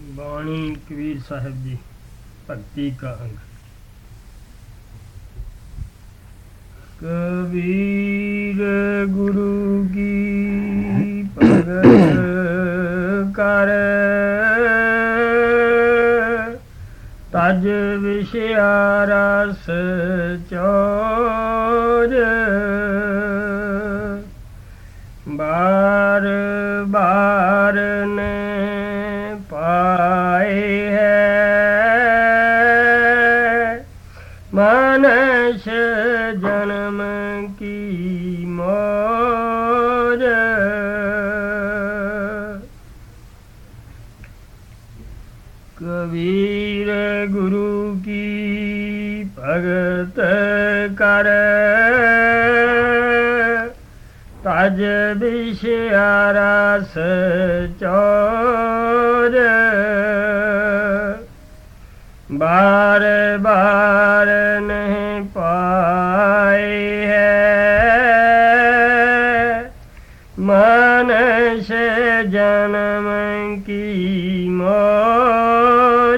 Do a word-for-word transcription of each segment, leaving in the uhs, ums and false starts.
बाणी कबीर साहब जी भक्ति का अंग। कबीर गुरु की भगत कर तज विषयारा चौर बार बार ने पाए है मनुष्य जन्म की मौज। कबीर गुरु की भगत कर तज विषयारा चौर बार बार नहीं पाए है मनुष्य जन्म की मौज।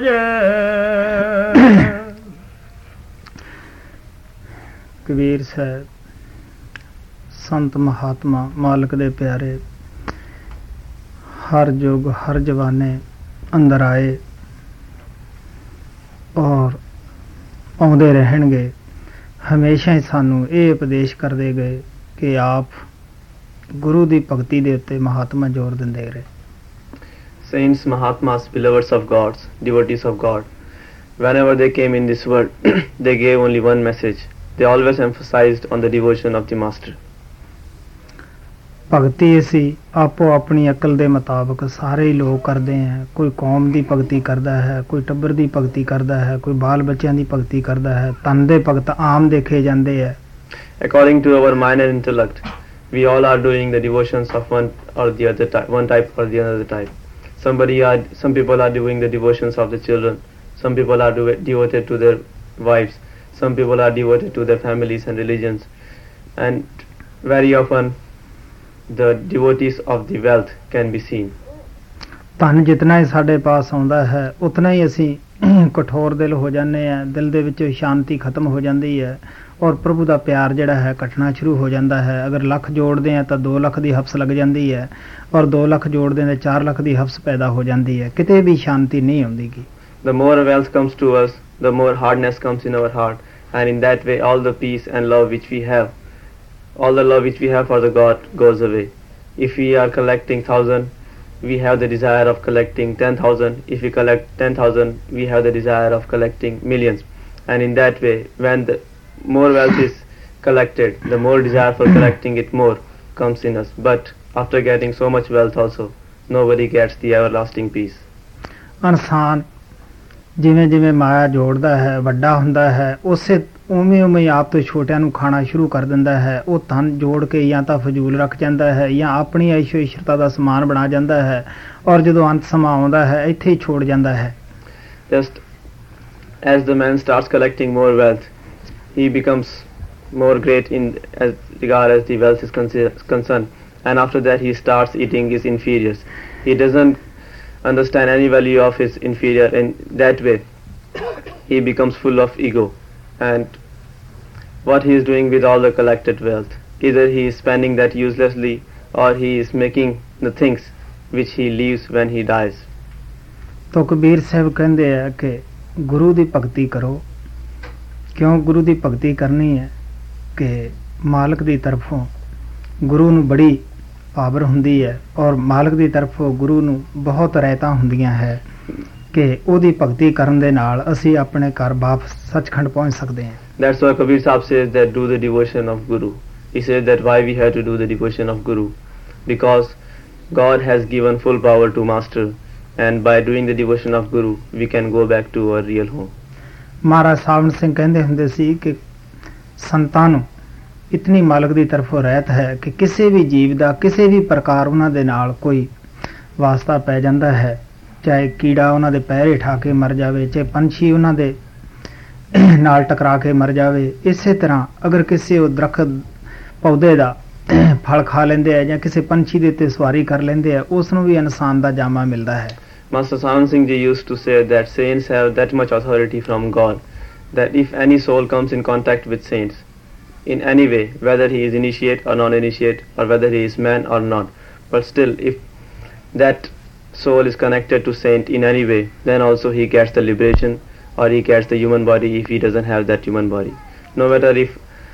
कबीर साहब संत महात्मा मालिक दे प्यारे हर युग हर जवाने अंदर आए और आउंदे रहणगे। हमेशा ही सानू ये उपदेश करते गए कि आप गुरु की भगती दे उत्ते महात्मा जोर दिंदे रहे। Saints, Mahatmas, beloveds of gods, devotees of God, whenever they came in this world, they gave only one message. They always emphasized on the devotion of the Master. भगती असी आपो अपनी अकल दे मुताबिक सारे ही लोग करते हैं। कोई कौम की भगती करता है, कोई टब्बर की भगती करता है, कोई बाल बच्चों की भगती करता है। तन दे भगत आम देखे जाते हैं। According to our mind and intellect, we all are doing the devotions of one or the other type, one type or the other type. Somebody are, some people are doing the devotions of the children. Some people are do, devoted to their wives. Some people are devoted to their families and religions. And very often, the devotees of the wealth can be seen. धन जितना ही साढ़े पास आउंदा है उतना ही असी कठोर दिल हो जाने हैं। दिल दे विच शांति खत्म हो जाती है और प्रभु का प्यार जिहड़ा है घटना शुरू हो जाता है। अगर लख जोड़ते हैं तो दो लख की हफ्स लग जाती है और दो लख जोड़ते हैं तो चार लख की हफ्स पैदा हो जाती है। किते भी शांति नहीं आउंदी। The more wealth comes to us, the more hardness comes in our heart, and in that way all the peace and love which we have, all the love which we have for the God goes away. If we are collecting thousand, we have the desire of collecting ten thousand. If we collect ten thousand, we have the desire of collecting millions. And in that way, when the more wealth is collected, the more desire for collecting it more comes in us. But after getting so much wealth also, nobody gets the everlasting peace. इंसान जिवें जिवें माया जोड़ता है वड्डा हुंदा है उसे उवें उवें आप तो छोटिਆਂ ਨੂੰ खाना शुरू कर दिंदा है। वो धन जोड़ के या तो फजूल रख जाता है या अपनी ऐशो इशरता का समान बना जाता है और जो अंत समा आउंदा है इत्थे ही छोड़ जाता है। Just as the man starts collecting more wealth, he becomes more great in as regard as the wealth is concerned, and after that he starts eating his inferiors. He doesn't understand any value of his inferior. In that way he becomes full of ego, and what he is doing with all the collected wealth, either he is spending that uselessly or he is making the things which he leaves when he dies. तो कबीर साहब कहते हैं कि गुरु की भगती करो। क्यों गुरु की भगती करनी है कि मालिक की तरफों गुरु नूं बड़ी पावर हुंदी है और मालिक की तरफों गुरु नूं बहुत रहता हुंदियां है कि ओदी भगती करन दे नाल असी अपने घर वापस सचखंड पहुंच सकते हैं। That's why Kabir Sahib says that do the devotion of Guru. He says that why we have to do the devotion of Guru, because God has given full power to Master, and by doing the devotion of Guru we can go back to our real home. महाराज सावन सिंह कहते हुंदे सी कि संतां नूं इतनी मालिक की तरफों रहत है कि किसी भी जीव का किसी भी प्रकार उन्हां दे नाल कोई वास्ता पै जांदा है। चाहे कीड़ा उन्हां दे पैर हेठ आके मर जावे, चाहे पंछी उन्हां दे नाल टकरा के मर जावे। इसे तरह अगर किसी दरखत पौधे का फल खा लेंदे है या किसी पंछी दे उत्ते सवारी कर लेंदे है उसनूं भी इंसान का जामा मिलता है। Master Sawan Singh Ji used to say that saints have that much authority from God that if any soul comes in contact with saints in any way, whether he is initiate or non-initiate, or whether he is man or not, but still if that soul is connected to saint in any way, then also he gets the liberation, or he gets the human body if he doesn't have that human body. No matter if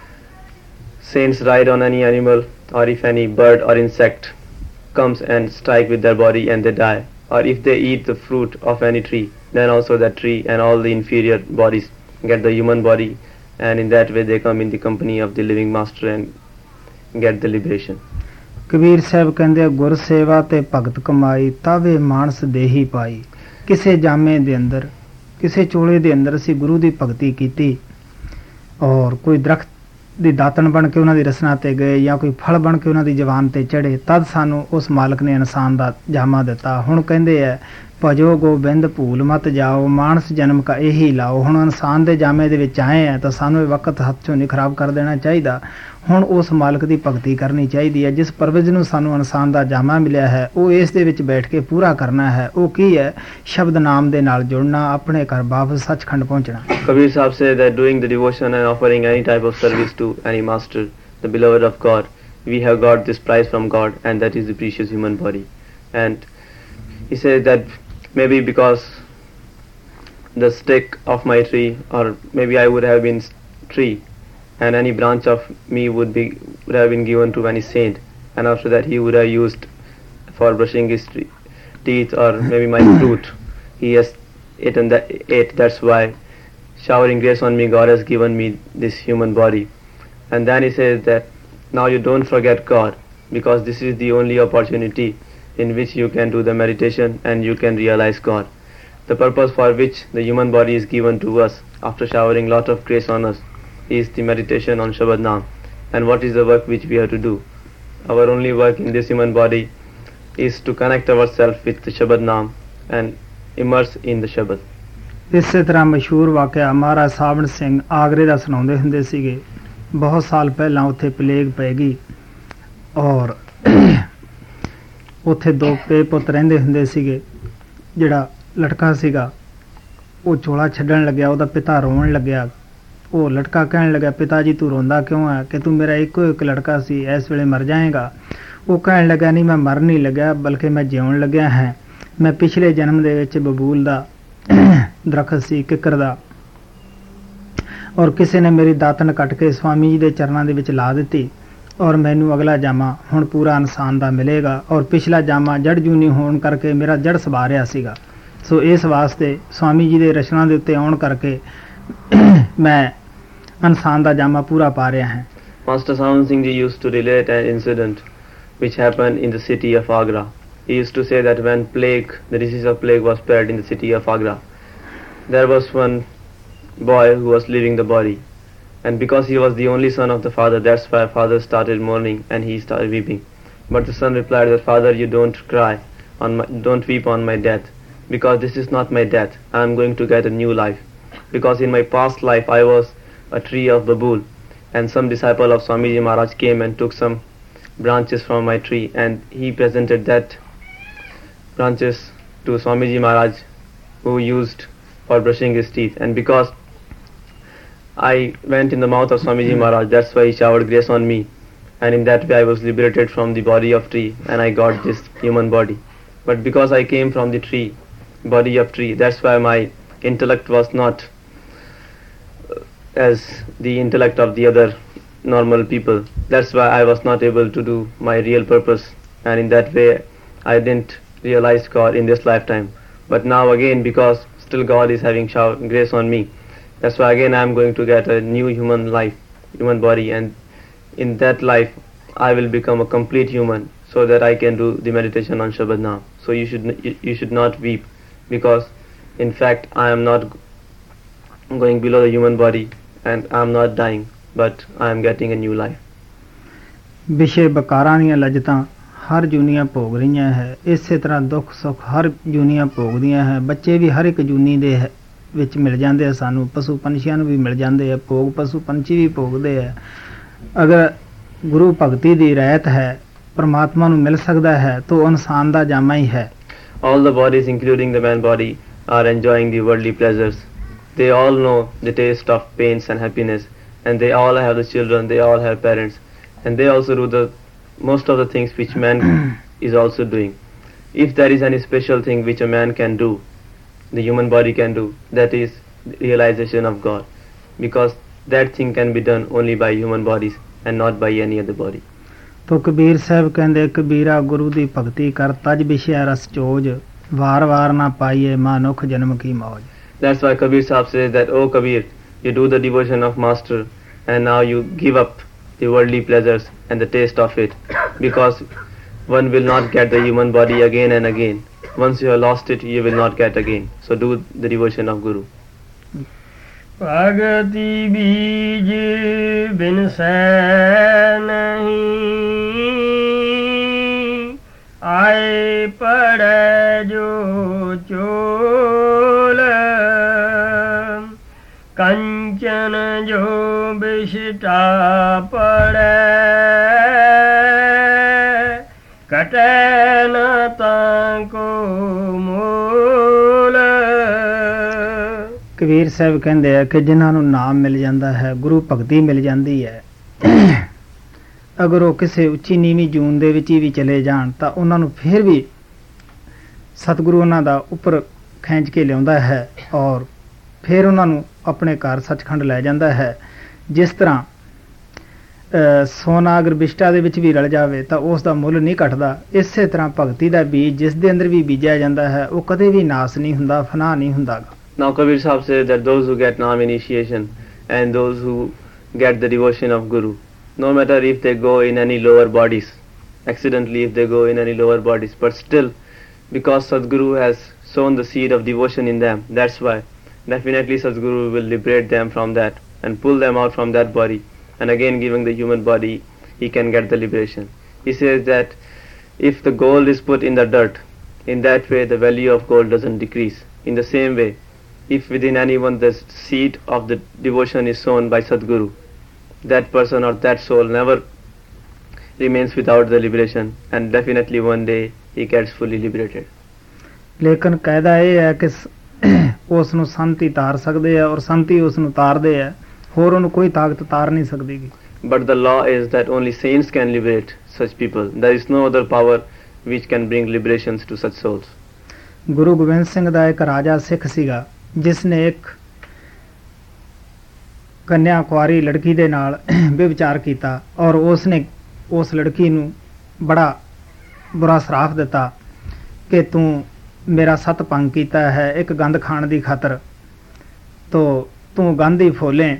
saints ride on any animal, or if any bird or insect comes and strike with their body and they die, or if they eat the fruit of any tree, then also that tree and all the inferior bodies get the human body, and in that way they come in the company of the living master and get the liberation. Kabir Sahib ਕਹਿੰਦੇ ਗੁਰ ਸੇਵਾ ਤੇ ਭਗਤ ਕਮਾਈ ਤਾਵੇ ਮਾਨਸ ਦੇਹੀ ਪਾਈ। ਕਿਸੇ ਜਾਮੇ ਦੇ ਅੰਦਰ ਕਿਸੇ ਚੋਲੇ ਦੇ ਅੰਦਰ ਅਸੀਂ ਗੁਰੂ ਦੀ ਭਗਤੀ ਕੀਤੀ ਔਰ ਕੋਈ ਦਰਖਤ ਦੀ ਦਾਤਣ ਬਣ ਕੇ ਉਹਨਾਂ ਦੀ ਰਸਨਾ ਤੇ ਗਏ ਜਾਂ ਕੋਈ ਫਲ ਬਣ ਕੇ ਉਹਨਾਂ ਦੀ ਜ਼ਬਾਨ ਤੇ ਚੜੇ, ਤਦ ਸਾਨੂੰ ਉਸ ਮਾਲਕ ਨੇ ਇਨਸਾਨ ਦਾ ਜਾਮਾ ਦਿੱਤਾ। ਹੁਣ ਕਹਿੰਦੇ ਹੈ ਭਜੋ ਗੋਬਿੰਦ ਭੂਲ ਮਤ ਜਾਓ, ਮਾਨਸ ਜਨਮ ਕਾ ਇਹੀ ਲਾਓ। ਹੁਣ ਇਨਸਾਨ ਦੇ ਜਾਮੇ ਦੇ ਵਿੱਚ ਆਏ ਆ ਤਾਂ ਸਾਨੂੰ ਇਹ ਵਕਤ ਹੱਥ ਚੋਂ ਨਹੀਂ ਖਰਾਬ ਕਰ ਦੇਣਾ ਚਾਹੀਦਾ। ਹੁਣ ਉਸ ਮਾਲਕ ਦੀ ਭਗਤੀ ਕਰਨੀ ਚਾਹੀਦੀ ਹੈ। ਜਿਸ ਪਰਵਿਜ਼ ਨੂੰ ਸਾਨੂੰ ਇਨਸਾਨ ਦਾ ਜਾਮਾ ਮਿਲਿਆ ਹੈ ਉਹ ਇਸ ਦੇ ਵਿੱਚ ਬੈਠ ਕੇ ਪੂਰਾ ਕਰਨਾ ਹੈ। ਉਹ ਕੀ ਹੈ? ਸ਼ਬਦ ਨਾਮ ਦੇ ਨਾਲ ਜੁੜਨਾ, ਆਪਣੇ ਘਰ ਵਾਪਸ ਸੱਚਖੰਡ ਪਹੁੰਚਣਾ। Kabir Sahib said that doing the devotion and offering any type of service to any master, the beloved of God, we have got this prize from God, and that is the precious human body. And he said that maybe because the stick of my tree, or maybe I would have been tree, and any branch of me would be would have been given to any saint, and after that he would have used for brushing his tree, teeth, or maybe my fruit he has eaten that ate. That's why showering grace on me, God has given me this human body. And then he says that now you don't forget God, because this is the only opportunity in which you can do the meditation and you can realize God. The purpose for which the human body is given to us after showering lot of grace on us is the meditation on Shabad Naam. And what is the work which we have to do? Our only work in this human body is to connect ourselves with the Shabad Naam and immerse in the Shabad. ਇਸੇ ਤਰ੍ਹਾਂ ਮਸ਼ਹੂਰ ਵਾਕਿਆ ਮਹਾਰਾਜ ਸਾਵਣ ਸਿੰਘ ਆਗਰੇ ਦਾ ਸੁਣਾਉਂਦੇ ਹੁੰਦੇ ਸੀਗੇ। ਬਹੁਤ ਸਾਲ ਪਹਿਲਾਂ ਉੱਥੇ ਪਲੇਗ ਪੈ ਗਈ ਔਰ ਉੱਥੇ ਦੋ ਪੇ ਪੁੱਤ ਰਹਿੰਦੇ ਹੁੰਦੇ ਸੀਗੇ। ਜਿਹੜਾ ਲਟਕਾ ਸੀਗਾ ਉਹ ਚੋਲਾ ਛੱਡਣ ਲੱਗਿਆ, ਉਹਦਾ ਪਿਤਾ ਰੋਣ ਲੱਗਿਆ। ਉਹ ਲਟਕਾ ਕਹਿਣ ਲੱਗਾ, ਪਿਤਾ ਜੀ ਤੂੰ ਰੋਂਦਾ ਕਿਉਂ ਹੈ? ਕਿ ਤੂੰ ਮੇਰਾ ਇੱਕੋ ਇੱਕ ਲੜਕਾ ਸੀ, ਇਸ ਵੇਲੇ ਮਰ ਜਾਏਗਾ। ਉਹ ਕਹਿਣ ਲੱਗਾ ਨਹੀਂ ਮੈਂ ਮਰ ਨਹੀਂ ਲੱਗਿਆ, ਬਲਕਿ ਮੈਂ ਜਿਉਣ ਲੱਗਿਆ ਹਾਂ। ਮੈਂ ਪਿਛਲੇ ਜਨਮ ਦੇ ਵਿੱਚ ਬਬੂਲ ਦਾ ਦਰਖਤ ਸੀ, ਕਿੱਕਰ ਦਾ, ਔਰ ਕਿਸੇ ਨੇ ਮੇਰੀ ਦਾਤਣ ਕੱਟ ਕੇ ਸਵਾਮੀ ਜੀ ਦੇ ਚਰਨਾਂ ਦੇ ਵਿੱਚ ਲਾ ਦਿੱਤੀ ਔਰ ਮੈਨੂੰ ਅਗਲਾ ਜਾਮਾ ਹੁਣ ਪੂਰਾ ਇਨਸਾਨ ਦਾ ਮਿਲੇਗਾ। ਔਰ ਪਿਛਲਾ ਜਾਮਾ ਜੜ ਜੂਨੀ ਹੋਣ ਕਰਕੇ ਮੇਰਾ ਜੜ ਸਵਾ ਰਿਹਾ ਸੀਗਾ। ਸੋ ਇਸ ਵਾਸਤੇ ਸਵਾਮੀ ਜੀ ਦੇ ਰਚਨਾ ਦੇ ਉੱਤੇ ਆਉਣ ਕਰਕੇ ਮੈਂ ਇਨਸਾਨ ਦਾ ਜਾਮਾ ਪੂਰਾ ਪਾ ਰਿਹਾ ਹਾਂ। Master Sawan Singh Ji used to relate an incident which happened in the city of Agra. He used to say that when plague, the disease of plague was spread in the city of Agra, there was one boy who was leaving the body, and because he was the only son of the father, that's why father started mourning and he started weeping. But the son replied that, Father, you don't cry on my, don't weep on my death, because this is not my death. I am going to get a new life, because in my past life I was a tree of babul, and some disciple of Swamiji Maharaj came and took some branches from my tree, and he presented that branches to Swamiji Maharaj, who used for brushing his teeth. And because I went in the mouth of Swamiji Maharaj, that's why he showered grace on me, and in that way I was liberated from the body of tree and I got this human body. But because I came from the tree, body of tree, that's why my intellect was not as the intellect of the other normal people. That's why I was not able to do my real purpose, and in that way I didn't realize God in this lifetime. But now again, because still God is having shower grace on me, that's why again I am going to get a new human life, human body, and in that life I will become a complete human, so that I can do the meditation on Shabad Naam. So you should you, you should not weep, because in fact I am not going below the human body and I am not dying, but I am getting a new life. ਵਿਸ਼ੇ ਬਕਾਰਾਂ ਦੀਆਂ ਲਜਤਾਂ ਹਰ ਜੂਨੀਆਂ ਭੋਗ ਰਹੀਆਂ ਹੈ। ਇਸੇ ਤਰ੍ਹਾਂ ਦੁੱਖ ਸੁੱਖ ਹਰ ਜੂਨੀਆਂ ਭੋਗਦੀਆਂ ਹੈ। ਬੱਚੇ ਵੀ ਹਰ ਇੱਕ ਜੂਨੀ ਦੇ ਵਿੱਚ ਮਿਲ ਜਾਂਦੇ ਆ ਸਾਨੂੰ, ਪਸ਼ੂ ਪੰਛੀਆਂ ਨੂੰ ਵੀ ਮਿਲ ਜਾਂਦੇ ਆ ਭੋਗ, ਪਸ਼ੂ ਪੰਛੀ ਵੀ ਭੋਗਦੇ ਆ। ਅਗਰ ਗੁਰੂ ਭਗਤੀ ਦੀ ਰਹਿਤ ਹੈ, ਪਰਮਾਤਮਾ ਨੂੰ ਮਿਲ ਸਕਦਾ ਹੈ ਤਾਂ ਇਨਸਾਨ ਦਾ ਜਾਮਾ ਹੀ ਹੈ। All the bodies, including the man body, are enjoying the worldly pleasures. They all know the taste of pains and happiness, and they all have the children, they all have parents, and they also do the most of the things which man is also doing. If there is any special thing which a man can do, the human body can do, that is realization of God, because that thing can be done only by human bodies and not by any other body. ਤੋ ਕਬੀਰ ਸਾਹਿਬ ਕਹਿੰਦੇ ਕਬੀਰਾ ਗੁਰੂ ਦੀ ਭਗਤੀ ਕਰ ਤਜ ਵਿਸ਼ੇ ਰਸ ਚੋਜ ਵਾਰ ਵਾਰ ਨਾ ਪਾਈਏ ਮਾਨੁਖ ਜਨਮ ਕੀ ਮੌਜ. That's why Kabir Sahib says that, oh Kabir, you do the devotion of Master and now you give up the worldly pleasures and the taste of it, because one will not get the human body again and again. Once you have lost it, you will not get again. So do the devotion of Guru. ਭਗਤੀ ਬੀਜ ਬਿਨ ਸੈ ਨਹੀਂ ਆਏ ਪੜੈ ਜੋ ਚੋਲ ਕੰਚਨ ਜੋ ਬਿਸ਼ਟਾ ਪੜੈ ਕਟੈ ਨ ਤਾਂ ਕੋ ਮੂਲ. ਕਬੀਰ ਸਾਹਿਬ ਕਹਿੰਦੇ ਆ ਕਿ ਜਿਨ੍ਹਾਂ ਨੂੰ ਨਾਮ ਮਿਲ ਜਾਂਦਾ ਹੈ, ਗੁਰੂ ਭਗਤੀ ਮਿਲ ਜਾਂਦੀ ਹੈ, ਅਗਰ ਉਹ ਕਿਸੇ ਉੱਚੀ ਨੀਵੀਂ ਜੂਨ ਦੇ ਵਿੱਚ ਹੀ ਵੀ ਚਲੇ ਜਾਣ ਤਾਂ ਉਹਨਾਂ ਨੂੰ ਫਿਰ ਵੀ ਸਤਿਗੁਰੂ ਉਹਨਾਂ ਦਾ ਉੱਪਰ ਖਿੱਚ ਕੇ ਲਿਆਉਂਦਾ ਹੈ ਔਰ ਫਿਰ ਉਹਨਾਂ ਨੂੰ ਆਪਣੇ ਘਰ ਸੱਚਖੰਡ ਲੈ ਜਾਂਦਾ ਹੈ. ਜਿਸ ਤਰ੍ਹਾਂ ਸੋਨਾ ਅਗਰ ਬਿਸ਼ਟਾ ਦੇ ਵਿੱਚ ਵੀ ਰਲ ਜਾਵੇ ਤਾਂ ਉਸ ਦਾ ਮੁੱਲ ਨਹੀਂ ਘਟਦਾ, ਇਸੇ ਤਰ੍ਹਾਂ ਭਗਤੀ ਦਾ ਬੀਜ ਜਿਸ ਦੇ ਅੰਦਰ ਵੀ ਬੀਜਿਆ ਜਾਂਦਾ ਹੈ ਉਹ ਕਦੇ ਵੀ ਨਾਸ ਨਹੀਂ ਹੁੰਦਾ, ਫਨਾ ਨਹੀਂ ਹੁੰਦਾ. Now Kabir Sahib says that those who get Naam initiation and those who get the devotion of Guru, no matter if they go in any lower bodies, accidentally if they go in any lower bodies, but still because Sadguru has sown the seed of devotion in them, that's why definitely Sadguru will liberate them from that and pull them out from that body, and again giving the human body he can get the liberation. He says that if the gold is put in the dirt, in that way the value of gold doesn't decrease. In the same way, if within anyone the seed of the devotion is sown by Sadguru, that person or that soul never remains without the liberation, and definitely one day he gets fully liberated. ਲੇਕਿਨ ਕਾਇਦਾ ਇਹ ਹੈ ਕਿ ਉਸ ਨੂੰ ਸੰਤ ਹੀ ਤਾਰ ਸਕਦੇ ਆ ਔਰ ਸੰਤ ਹੀ ਉਸ ਨੂੰ ਤਾਰਦੇ ਆ, ਹੋਰ ਉਹਨੂੰ ਕੋਈ ਤਾਕਤ ਤਾਰ ਨਹੀਂ ਸਕਦੀ. But the law is that only saints can liberate such people. There is no other power which can bring liberations to such souls. Guru Gobind Singh ਦਾ ਇੱਕ ਰਾਜਾ ਸਿੱਖ ਸੀਗਾ ਜਿਸ ਨੇ ਇੱਕ ਕੰਨਿਆ ਕੁਆਰੀ ਲੜਕੀ ਦੇ ਨਾਲ ਵਿਵਚਾਰ ਕੀਤਾ ਔਰ ਉਸ ਨੇ ਉਸ ਲੜਕੀ ਨੂੰ ਬੜਾ ਬੁਰਾ ਸਰਾਪ ਦਿੱਤਾ ਕਿ ਤੂੰ ਮੇਰਾ ਸਤ ਭੰਗ ਕੀਤਾ ਹੈ ਇੱਕ ਗੰਦ ਖਾਣ ਦੀ ਖਾਤਰ, ਤੋ ਤੂੰ ਗੰਦ ਹੀ ਫੋਲੇ.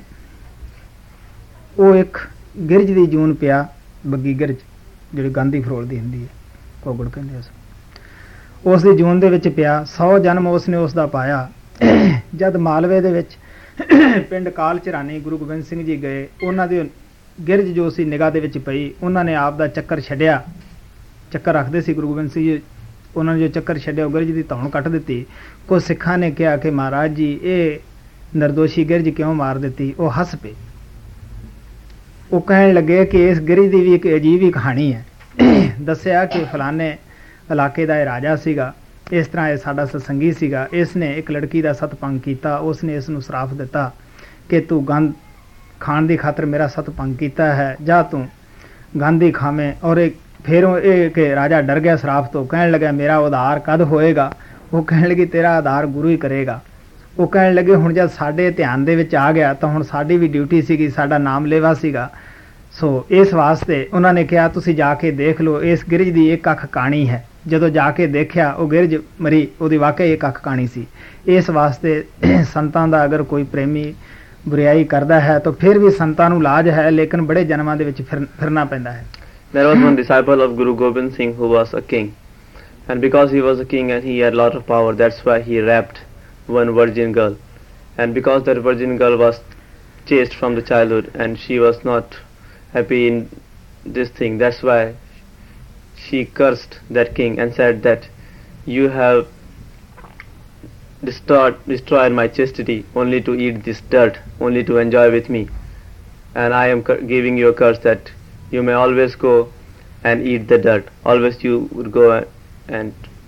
ਉਹ ਇੱਕ ਗਿਰਜ ਦੀ ਜੂਨ ਪਿਆ, ਬੱਗੀ ਗਿਰਜ ਜਿਹੜੀ ਗੰਦ ਹੀ ਫਰੋਲਦੀ ਹੁੰਦੀ ਹੈ, ਕੋਗੜ ਕਹਿੰਦੇ ਉਸ ਉਸ ਦੀ ਜੂਨ ਦੇ ਵਿੱਚ ਪਿਆ. ਸੌ ਜਨਮ ਉਸ ਨੇ ਉਸ ਦਾ ਪਾਇਆ. ਜਦ ਮਾਲਵੇ ਦੇ ਵਿੱਚ ਪਿੰਡ ਕਾਲ ਚਰਾਨੀ ਗੁਰੂ ਗੋਬਿੰਦ ਸਿੰਘ ਜੀ ਗਏ, ਉਹਨਾਂ ਦੀ ਗਿਰਜ ਜੋ ਸੀ ਨਿਗਾਹ ਦੇ ਵਿੱਚ ਪਈ, ਉਹਨਾਂ ਨੇ ਆਪ ਦਾ ਚੱਕਰ ਛੱਡਿਆ, ਚੱਕਰ ਰੱਖਦੇ ਸੀ ਗੁਰੂ ਗੋਬਿੰਦ ਸਿੰਘ ਜੀ, ਉਹਨਾਂ ਨੇ ਜੋ ਚੱਕਰ ਛੱਡਿਆ ਉਹ ਗਿਰਜ ਦੀ ਧੌਣ ਕੱਟ ਦਿੱਤੀ. ਕੁਝ ਸਿੱਖਾਂ ਨੇ ਕਿਹਾ ਕਿ ਮਹਾਰਾਜ ਜੀ ਇਹ ਨਿਰਦੋਸ਼ੀ ਗਿਰਜ ਕਿਉਂ ਮਾਰ ਦਿੱਤੀ? ਉਹ ਹੱਸ ਪਏ. ਉਹ ਕਹਿਣ ਲੱਗੇ ਕਿ ਇਸ ਗਿਰਜ ਦੀ ਵੀ ਇੱਕ ਅਜੀਬ ਹੀ ਕਹਾਣੀ ਹੈ. ਦੱਸਿਆ ਕਿ ਫਲਾਣੇ ਇਲਾਕੇ ਦਾ ਇਹ ਰਾਜਾ ਸੀਗਾ, ਇਸ ਤਰ੍ਹਾਂ ਇਹ ਸਾਡਾ ਸਤਸੰਗੀ ਸੀਗਾ, ਇਸ ਨੇ ਇੱਕ ਲੜਕੀ ਦਾ ਸਤਭੰਗ ਕੀਤਾ, ਉਸ ਨੇ ਇਸ ਨੂੰ ਸਰਾਪ ਦਿੱਤਾ ਕਿ ਤੂੰ ਗੰਦ ਖਾਣ ਦੀ ਖਾਤਰ ਮੇਰਾ ਸਤਭੰਗ ਕੀਤਾ ਹੈ, ਜਾ ਤੂੰ ਗੰਦ ਹੀ ਖਾਵੇਂ. ਔਰ ਇਹ ਫਿਰ ਇਹ ਕਿ ਰਾਜਾ ਡਰ ਗਿਆ ਸਰਾਪ ਤੋਂ, ਕਹਿਣ ਲੱਗਾ ਮੇਰਾ ਉਧਾਰ ਕਦ ਹੋਏਗਾ? ਉਹ ਕਹਿਣ ਲੱਗੀ ਤੇਰਾ ਆਧਾਰ ਗੁਰੂ ਹੀ ਕਰੇਗਾ. ਉਹ ਕਹਿਣ ਲੱਗੇ ਹੁਣ ਜਦ ਸਾਡੇ ਧਿਆਨ ਦੇ ਵਿੱਚ ਆ ਗਿਆ ਤਾਂ ਹੁਣ ਸਾਡੀ ਵੀ ਡਿਊਟੀ ਸੀਗੀ, ਸਾਡਾ ਨਾਮ ਲੇਵਾ ਸੀਗਾ, ਸੋ ਇਸ ਵਾਸਤੇ ਉਹਨਾਂ ਨੇ ਕਿਹਾ ਤੁਸੀਂ ਜਾ ਕੇ ਦੇਖ ਲਓ, ਇਸ ਗਿਰਜ ਦੀ ਇੱਕ ਅੱਖ ਕਾਣੀ ਹੈ. ਜਦੋਂ ਜਾ ਕੇ ਦੇਖਿਆ ਉਹ ਗਿਰਜ ਮਰੀ, ਉਹਦੀ ਵਾਕਈ ਇੱਕ ਅੱਖ ਕਾਣੀ ਸੀ. ਇਸ ਵਾਸਤੇ ਸੰਤਾਂ ਦਾ ਅਗਰ ਕੋਈ ਪ੍ਰੇਮੀ ਬੁਰਾਈ ਕਰਦਾ ਹੈ ਤਾਂ ਫਿਰ ਵੀ ਸੰਤਾਂ ਨੂੰ ਲਾਜ ਹੈ, ਲੇਕਿਨ ਬੜੇ ਜਨਮਾਂ ਦੇ ਵਿੱਚ ਫਿਰਨਾ ਪੈਂਦਾ ਹੈ. There was one disciple of Guru Gobind Singh who was a king, and because he was a king and he had a lot of power, that's why he raped one virgin girl, and because that virgin girl was chaste from the childhood and she was not happy in this thing, that's why she cursed that king and said that you have destroyed, destroyed my chastity only to eat this dirt, only to enjoy with me, and I am giving you a curse that you may always go and eat the dirt, always you would go and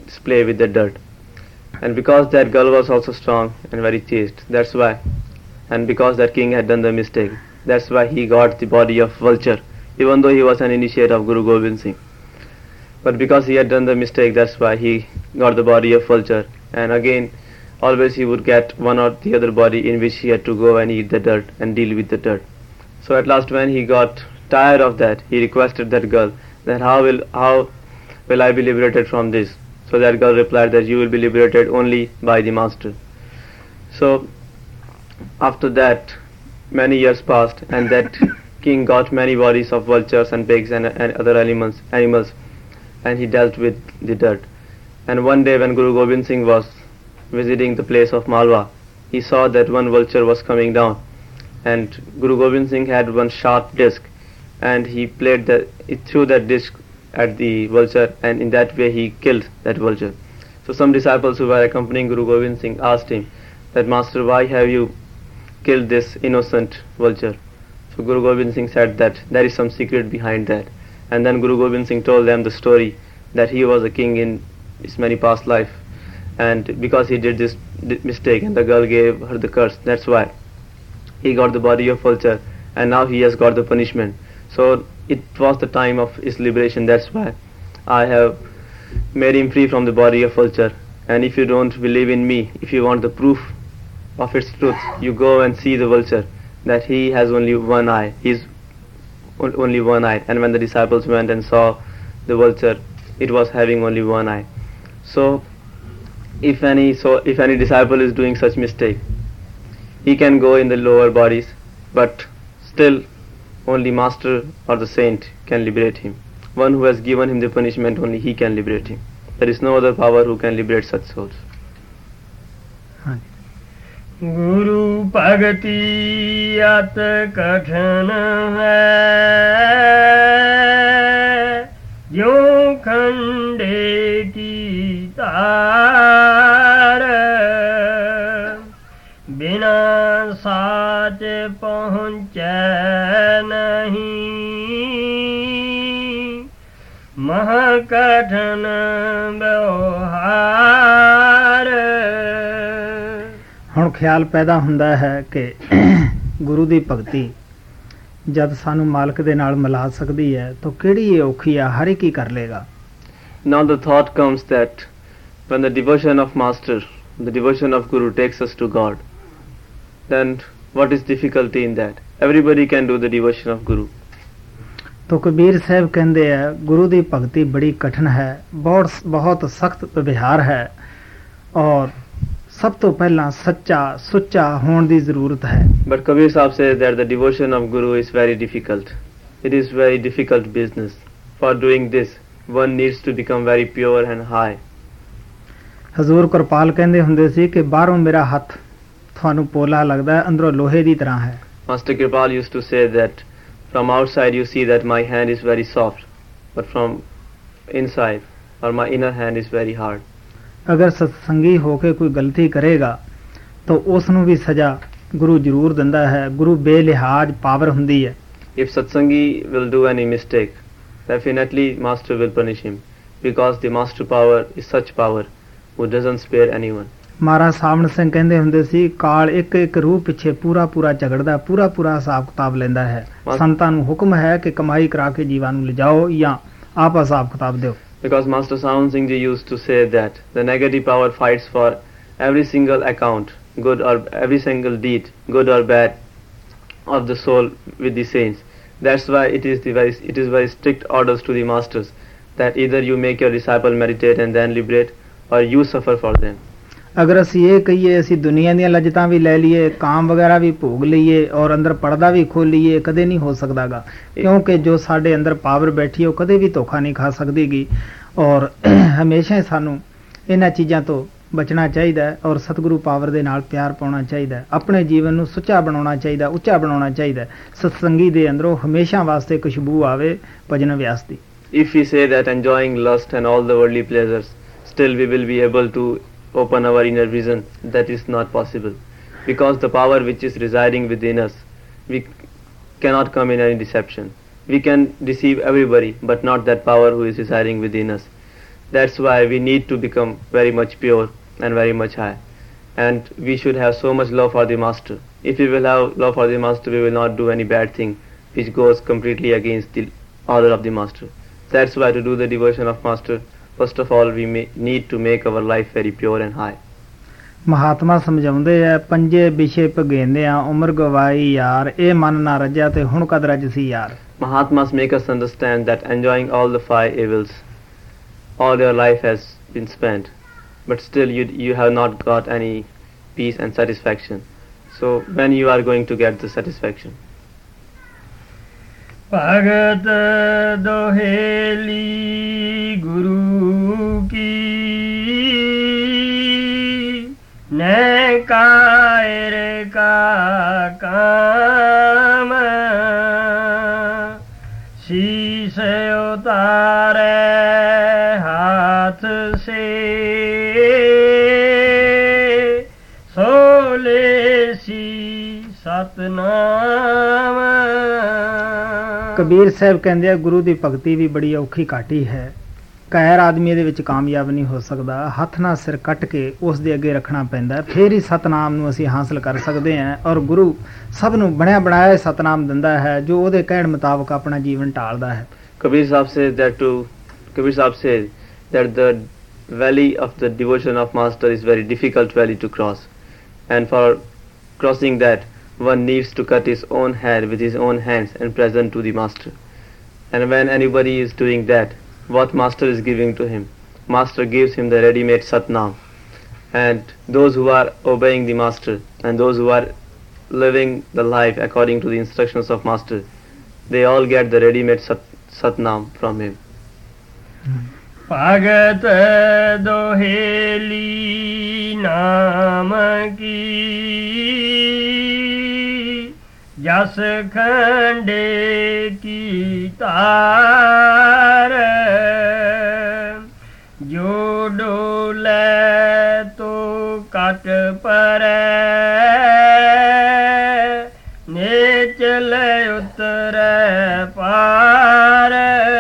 display with the dirt. And because that girl was also strong and very chaste, that's why, and because that king had done the mistake, that's why he got the body of vulture, even though he was an initiate of Guru Gobind Singh. But because he had done the mistake, that's why he got the body of vulture. And again, always he would get one or the other body in which he had to go and eat the dirt and deal with the dirt. So at last, when he got tired of that, he requested that girl that how will how will I be liberated from this? So that girl replied that you will be liberated only by the master. So after that, many years passed, and that king got many bodies of vultures and pigs and, and other animals, animals, and he dealt with the dirt. And one day when Guru Gobind Singh was visiting the place of Malwa, he saw that one vulture was coming down, and Guru Gobind Singh had one sharp disc, and he played that, he threw that disc at the vulture, and in that way he killed that vulture. So some disciples who were accompanying Guru Gobind Singh asked him that, Master, why have you killed this innocent vulture? So Guru Gobind Singh said that there is some secret behind that. And then Guru Gobind Singh told them the story that he was a king in his many past life, and because he did this mistake and the girl gave her the curse, that's why he got the body of vulture, and now he has got the punishment. So it was the time of his liberation, that's why I have made him free from the body of vulture. And if you don't believe in me, if you want the proof of its truth, you go and see the vulture, that he has only one eye, he's only one eye. And when the disciples went and saw the vulture, it was having only one eye. So if any so if any disciple is doing such mistake, he can go in the lower bodies, but still only master or the saint can liberate him. One who has given him the punishment, only he can liberate him. There is no other power who can liberate such souls. गुरु भगति अत कठिन है, जो खंडे की तार, बिना साच पहुँचे नहीं, मह कठिन व्यवहार। ਹੁਣ ਖਿਆਲ ਪੈਦਾ ਹੁੰਦਾ ਹੈ ਕਿ ਗੁਰੂ ਦੀ ਭਗਤੀ ਜਦ ਸਾਨੂੰ ਮਾਲਕ ਦੇ ਨਾਲ ਮਿਲਾ ਸਕਦੀ ਹੈ ਤਾਂ ਕਿਹੜੀ ਇਹ ਔਖੀ ਆ, ਹਰ ਇੱਕ ਹੀ ਕਰ ਲੇਗਾ। Now the thought comes that when the devotion of master, the devotion of guru takes us to God, then what is difficulty in that? Everybody can do the devotion of guru. तो कबीर साहब ਕਹਿੰਦੇ ਆ ਗੁਰੂ ਦੀ ਭਗਤੀ ਬੜੀ ਕਠਿਨ ਹੈ, ਬਹੁਤ ਬਹੁਤ ਸਖਤ ਵਿਵਹਾਰ ਹੈ, ਔਰ ਸਭ ਤੋਂ ਪਹਿਲਾਂ ਸੱਚਾ ਸੁੱਚਾ ਹੋਣ ਦੀ ਜ਼ਰੂਰਤ ਹੈ। But Kabir Sahib says that the devotion of Guru is very difficult. It is very difficult business. For doing this, one needs to become very pure and high. ਹਜ਼ੂਰ ਕਿਰਪਾਲ ਕਹਿੰਦੇ ਹੁੰਦੇ ਸੀ ਕਿ ਬਾਹਰੋਂ ਮੇਰਾ ਹੱਥ ਤੁਹਾਨੂੰ ਪੋਲਾ ਲੱਗਦਾ ਹੈ, ਅੰਦਰੋਂ ਲੋਹੇ ਦੀ ਤਰ੍ਹਾਂ ਹੈ। Master Kirpal used to say that from outside you see that my hand is very soft, but from inside or my inner hand is very hard. ਅਗਰ ਸਤਸੰਗੀ ਹੋ ਕੇ ਕੋਈ ਗਲਤੀ ਕਰੇਗਾ ਤਾਂ ਉਸ ਨੂੰ ਵੀ ਸਜ਼ਾ ਗੁਰੂ ਜ਼ਰੂਰ ਦਿੰਦਾ ਹੈ। ਗੁਰੂ ਬੇਲਿਹਾਜ਼ ਪਾਵਰ ਹੁੰਦੀ ਹੈ। If satsangi will do any mistake, definitely master will punish him, because the master power is such power who doesn't spare anyone. ਮਹਾਰਾਜ ਸਾਵਣ ਸਿੰਘ ਕਹਿੰਦੇ ਹੁੰਦੇ ਸੀ ਕਾਲ ਇੱਕ ਇੱਕ ਰੂਹ ਪਿੱਛੇ ਪੂਰਾ ਪੂਰਾ ਝਗੜਦਾ, ਪੂਰਾ ਪੂਰਾ ਹਿਸਾਬ ਕਿਤਾਬ ਲੈਂਦਾ ਹੈ। ਸੰਤਾਂ ਨੂੰ ਹੁਕਮ ਹੈ ਕਿ ਕਮਾਈ ਕਰਾ ਕੇ ਜੀਵਾਂ ਨੂੰ ਲਿਜਾਓ ਜਾਂ ਆਪ ਹਿਸਾਬ ਕਿਤਾਬ ਦਿਓ। Because Master Sawan Singh Ji used to say that the negative power fights for every single account, good or every single deed, good or bad, of the soul with the saints. That's why it is the very it is very strict orders to the masters that either you make your disciple meditate and then liberate, or you suffer for them. ਅਗਰ ਅਸੀਂ ਇਹ ਕਹੀਏ ਅਸੀਂ ਦੁਨੀਆ ਦੀਆਂ ਲੱਜਤਾਂ ਵੀ ਲੈ ਲਈਏ, ਕਾਮ ਵਗੈਰਾ ਵੀ ਭੋਗ ਲਈਏ ਔਰ ਅੰਦਰ ਪਰਦਾ ਵੀ ਖੋਲ ਲਈਏ, ਕਦੇ ਨਹੀਂ ਹੋ ਸਕਦਾਗਾ, ਕਿਉਂਕਿ ਜੋ ਸਾਡੇ ਅੰਦਰ ਪਾਵਰ ਬੈਠੀ ਉਹ ਕਦੇ ਵੀ ਧੋਖਾ ਨਹੀਂ ਖਾ ਸਕਦੀਗੀ। ਔਰ ਹਮੇਸ਼ਾ ਹੀ ਸਾਨੂੰ ਇਹਨਾਂ ਚੀਜ਼ਾਂ ਤੋਂ ਬਚਣਾ ਚਾਹੀਦਾ ਹੈ ਔਰ ਸਤਿਗੁਰੂ ਪਾਵਰ ਦੇ ਨਾਲ ਪਿਆਰ ਪਾਉਣਾ ਚਾਹੀਦਾ ਹੈ। ਆਪਣੇ ਜੀਵਨ ਨੂੰ ਸੁੱਚਾ ਬਣਾਉਣਾ ਚਾਹੀਦਾ, ਉੱਚਾ ਬਣਾਉਣਾ ਚਾਹੀਦਾ। ਸਤਸੰਗੀ ਦੇ ਅੰਦਰੋਂ ਹਮੇਸ਼ਾ ਵਾਸਤੇ ਖੁਸ਼ਬੂ ਆਵੇ ਭਜਨ ਅਭਿਆਸ ਦੀ। If we say that enjoying lust and all the worldly pleasures, still we will be able to open our inner vision, that is not possible, because the power which is residing within us, we cannot come in any deception. We can deceive everybody, but not that power who is residing within us. That's why we need to become very much pure and very much high. And we should have so much love for the Master. If we will have love for the Master, we will not do any bad thing which goes completely against the order of the Master. That's why to do the devotion of Master, first of all we may need to make our life very pure and high. Mahatma ਸਮਝਾਉਂਦੇ ਆ ਪੰਜੇ ਵਿਸ਼ੇ ਭਗੇਂਦੇ ਆ ਉਮਰ ਗਵਾਈ ਯਾਰ ਇਹ ਮਨ ਨਾ ਰੱਜਿਆ ਤੇ ਹੁਣ ਕਦ ਰੱਜ ਸੀ ਯਾਰ. Mahatmas make us understand that enjoying all the five evils, all your life has been spent, but still you you have not got any peace and satisfaction. So when you are going to get the satisfaction? ਭਗਤ ਦੋਹੇਲੀ ਗੁਰੂ ਕੀ ਨੇ ਕਾਇਰ ਕਾ ਕਾਮ शीश उतारे हाथ से सोले सी सतनाम. ਕਬੀਰ ਸਾਹਿਬ ਕਹਿੰਦੇ ਆ ਗੁਰੂ ਦੀ ਭਗਤੀ ਵੀ ਬੜੀ ਔਖੀ ਘਾਟੀ ਹੈ. ਕਾਇਰ ਆਦਮੀ ਇਹਦੇ ਵਿੱਚ ਕਾਮਯਾਬ ਨਹੀਂ ਹੋ ਸਕਦਾ. ਹੱਥ ਨਾਲ ਸਿਰ ਕੱਟ ਕੇ ਉਸ ਦੇ ਅੱਗੇ ਰੱਖਣਾ ਪੈਂਦਾ, ਫਿਰ ਹੀ ਸਤਨਾਮ ਨੂੰ ਅਸੀਂ ਹਾਸਲ ਕਰ ਸਕਦੇ ਹਾਂ. ਔਰ ਗੁਰੂ ਸਭ ਨੂੰ ਬਣਿਆ ਬਣਾਇਆ ਸਤਨਾਮ ਦਿੰਦਾ ਹੈ ਜੋ ਉਹਦੇ ਕਹਿਣ ਮੁਤਾਬਕ ਆਪਣਾ ਜੀਵਨ ਢਾਲਦਾ ਹੈ. Kabir Sahib says that to Kabir Sahib says that the valley of the devotion of Master is very difficult valley to cross, and for crossing that one needs to cut his own hair with his own hands and present to the Master. And when anybody is doing that, what Master is giving to him, Master gives him the ready-made Satnam. And those who are obeying the Master and those who are living the life according to the instructions of Master, they all get the ready-made Sat Satnam from him. ਭਗਤ ਦੋਹੇਲੀ ਨਾਮ ਕੀ ਜਸ ਖੰਡੇ ਕੀ ਤਾਰ ਜੋ ਡੋਲੇ ਤੋ ਕਟ ਪਰੈ ਨੇ ਚਲੇ ਉਤਰੈ ਪਾਰ.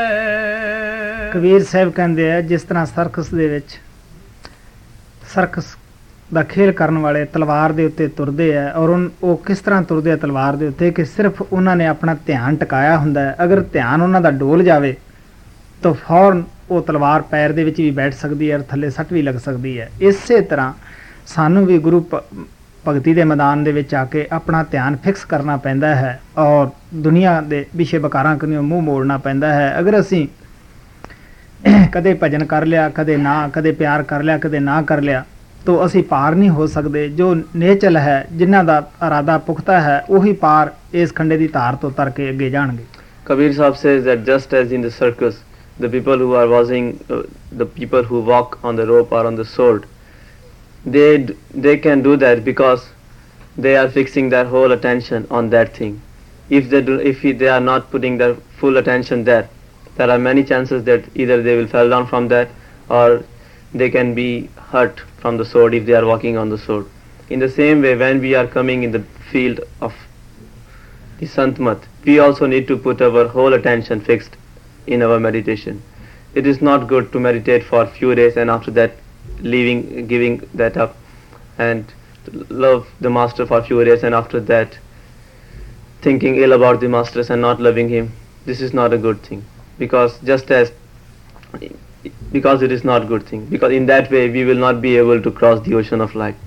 ਕਬੀਰ ਸਾਹਿਬ ਕਹਿੰਦੇ ਆ ਜਿਸ ਤਰ੍ਹਾਂ ਸਰਕਸ ਦੇ ਵਿੱਚ ਸਰਕਸ ਦਾ ਖੇਲ ਕਰਨ ਵਾਲੇ ਤਲਵਾਰ ਦੇ ਉੱਤੇ ਤੁਰਦੇ ਆ ਔਰ ਉਹ ਕਿਸ ਤਰ੍ਹਾਂ ਤੁਰਦੇ ਆ ਤਲਵਾਰ ਦੇ ਉੱਤੇ ਕਿ ਸਿਰਫ ਉਹਨਾਂ ਨੇ ਆਪਣਾ ਧਿਆਨ ਟਿਕਾਇਆ ਹੁੰਦਾ ਹੈ. ਅਗਰ ਧਿਆਨ ਉਹਨਾਂ ਦਾ ਡੋਲ ਜਾਵੇ ਤਾਂ ਫੌਰਨ ਉਹ ਤਲਵਾਰ ਪੈਰ ਦੇ ਵਿੱਚ ਵੀ ਬੈਠ ਸਕਦੀ ਹੈ ਔਰ ਥੱਲੇ ਸੱਟ ਵੀ ਲੱਗ ਸਕਦੀ ਹੈ. ਇਸੇ ਤਰ੍ਹਾਂ ਸਾਨੂੰ ਵੀ ਗੁਰੂ ਭਗਤੀ ਦੇ ਮੈਦਾਨ ਦੇ ਵਿੱਚ ਆ ਕੇ ਆਪਣਾ ਧਿਆਨ ਫਿਕਸ ਕਰਨਾ ਪੈਂਦਾ ਹੈ ਔਰ ਦੁਨੀਆ ਦੇ ਵਿਸ਼ੇ ਵਿਕਾਰਾਂ ਕਨੀਓ ਮੂੰਹ ਮੋੜਨਾ ਪੈਂਦਾ ਹੈ. ਅਗਰ ਅਸੀਂ ਕਦੇ ਭਜਨ ਕਰ ਲਿਆ, ਕਦੇ ਨਾ, ਕਦੇ ਪਿਆਰ ਕਰ ਲਿਆ, ਕਦੇ ਨਾ ਕਰ ਲਿਆ, ਤਾਂ ਅਸੀਂ ਪਾਰ ਨਹੀਂ ਹੋ ਸਕਦੇ. ਜੋ ਨੇਚਲ ਹੈ, ਜਿਨ੍ਹਾਂ ਦਾ ਇਰਾਦਾ ਪੁਖਤਾ ਹੈ, ਉਹੀ ਪਾਰ ਇਸ ਖੰਡੇ ਦੀ ਧਾਰ ਤੋਂ ਤਰ ਕੇ ਅੱਗੇ ਜਾਣਗੇ. Kabir Sahib says that just as in the circus, the people who are watching, uh, the people who walk on the rope or on the sword, they they can do that because they are fixing their whole attention on that thing. If they do, if they are not putting their full attention there, there are many chances that either they will fall down from that or they can be hurt from the sword if they are walking on the sword. In the same way, when we are coming in the field of the Santmat, we also need to put our whole attention fixed in our meditation. It is not good to meditate for few days and after that leaving, giving that up, and love the Master for few days and after that thinking ill about the Masters and not loving him. This is not a good thing, because just as because it is not good thing, because in that way we will not be able to cross the ocean of life.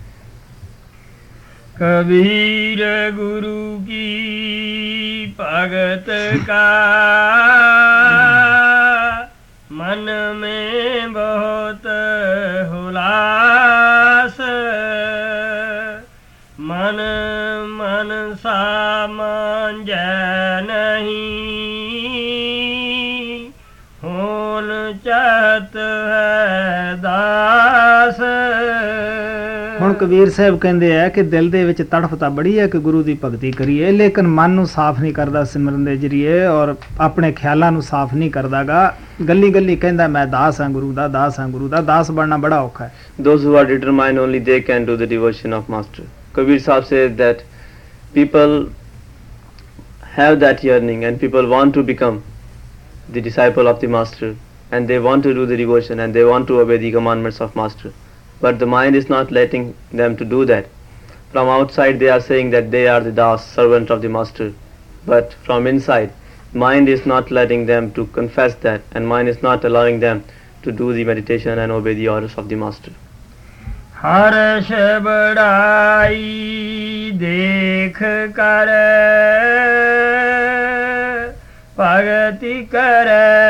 Kabir गुरु की भगत का मन में बहुत हुलास, मन मन सा मांझे नहीं होन चाहत है दास. ਹੁਣ ਕਬੀਰ ਸਾਹਿਬ ਕਹਿੰਦੇ ਆ ਕਿ ਦਿਲ ਦੇ ਵਿੱਚ ਤੜਫ ਤਾਂ ਬੜੀ ਹੈ ਕਿ ਗੁਰੂ ਦੀ ਭਗਤੀ ਕਰੀਏ, ਲੇਕਿਨ ਮਨ ਨੂੰ ਸਾਫ਼ ਨਹੀਂ ਕਰਦਾ ਸਿਮਰਨ ਦੇ ਜਰੀਏ ਔਰ ਆਪਣੇ ਖਿਆਲਾਂ ਨੂੰ ਸਾਫ਼ ਨਹੀਂ ਕਰਦਾਗਾ. ਗੱਲੀ ਗੱਲੀ ਕਹਿੰਦਾ ਮੈਂ ਦਾਸ ਹਾਂ ਗੁਰੂ ਦਾ, ਦਾਸ ਹਾਂ ਗੁਰੂ ਦਾ. ਦਾਸ ਬਣਨਾ ਬੜਾ ਔਖਾ ਹੈ. Those who are determined, only they can do the devotion of Master. Kabir Sahib says that people have that yearning and people want to become the disciple of the Master, and they want to do the devotion and they want to obey the commandments of Master. But the mind is not letting them to do that. From outside they are saying that they are the Das, servant of the Master. But from inside, mind is not letting them to confess that, and mind is not allowing them to do the meditation and obey the orders of the Master. हर्ष बड़ाई देख कर भगति कर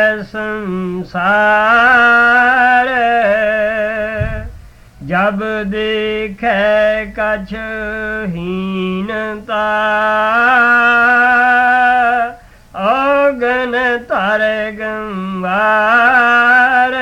संसार जब देखे कछ हीनता अगन तर गंवार।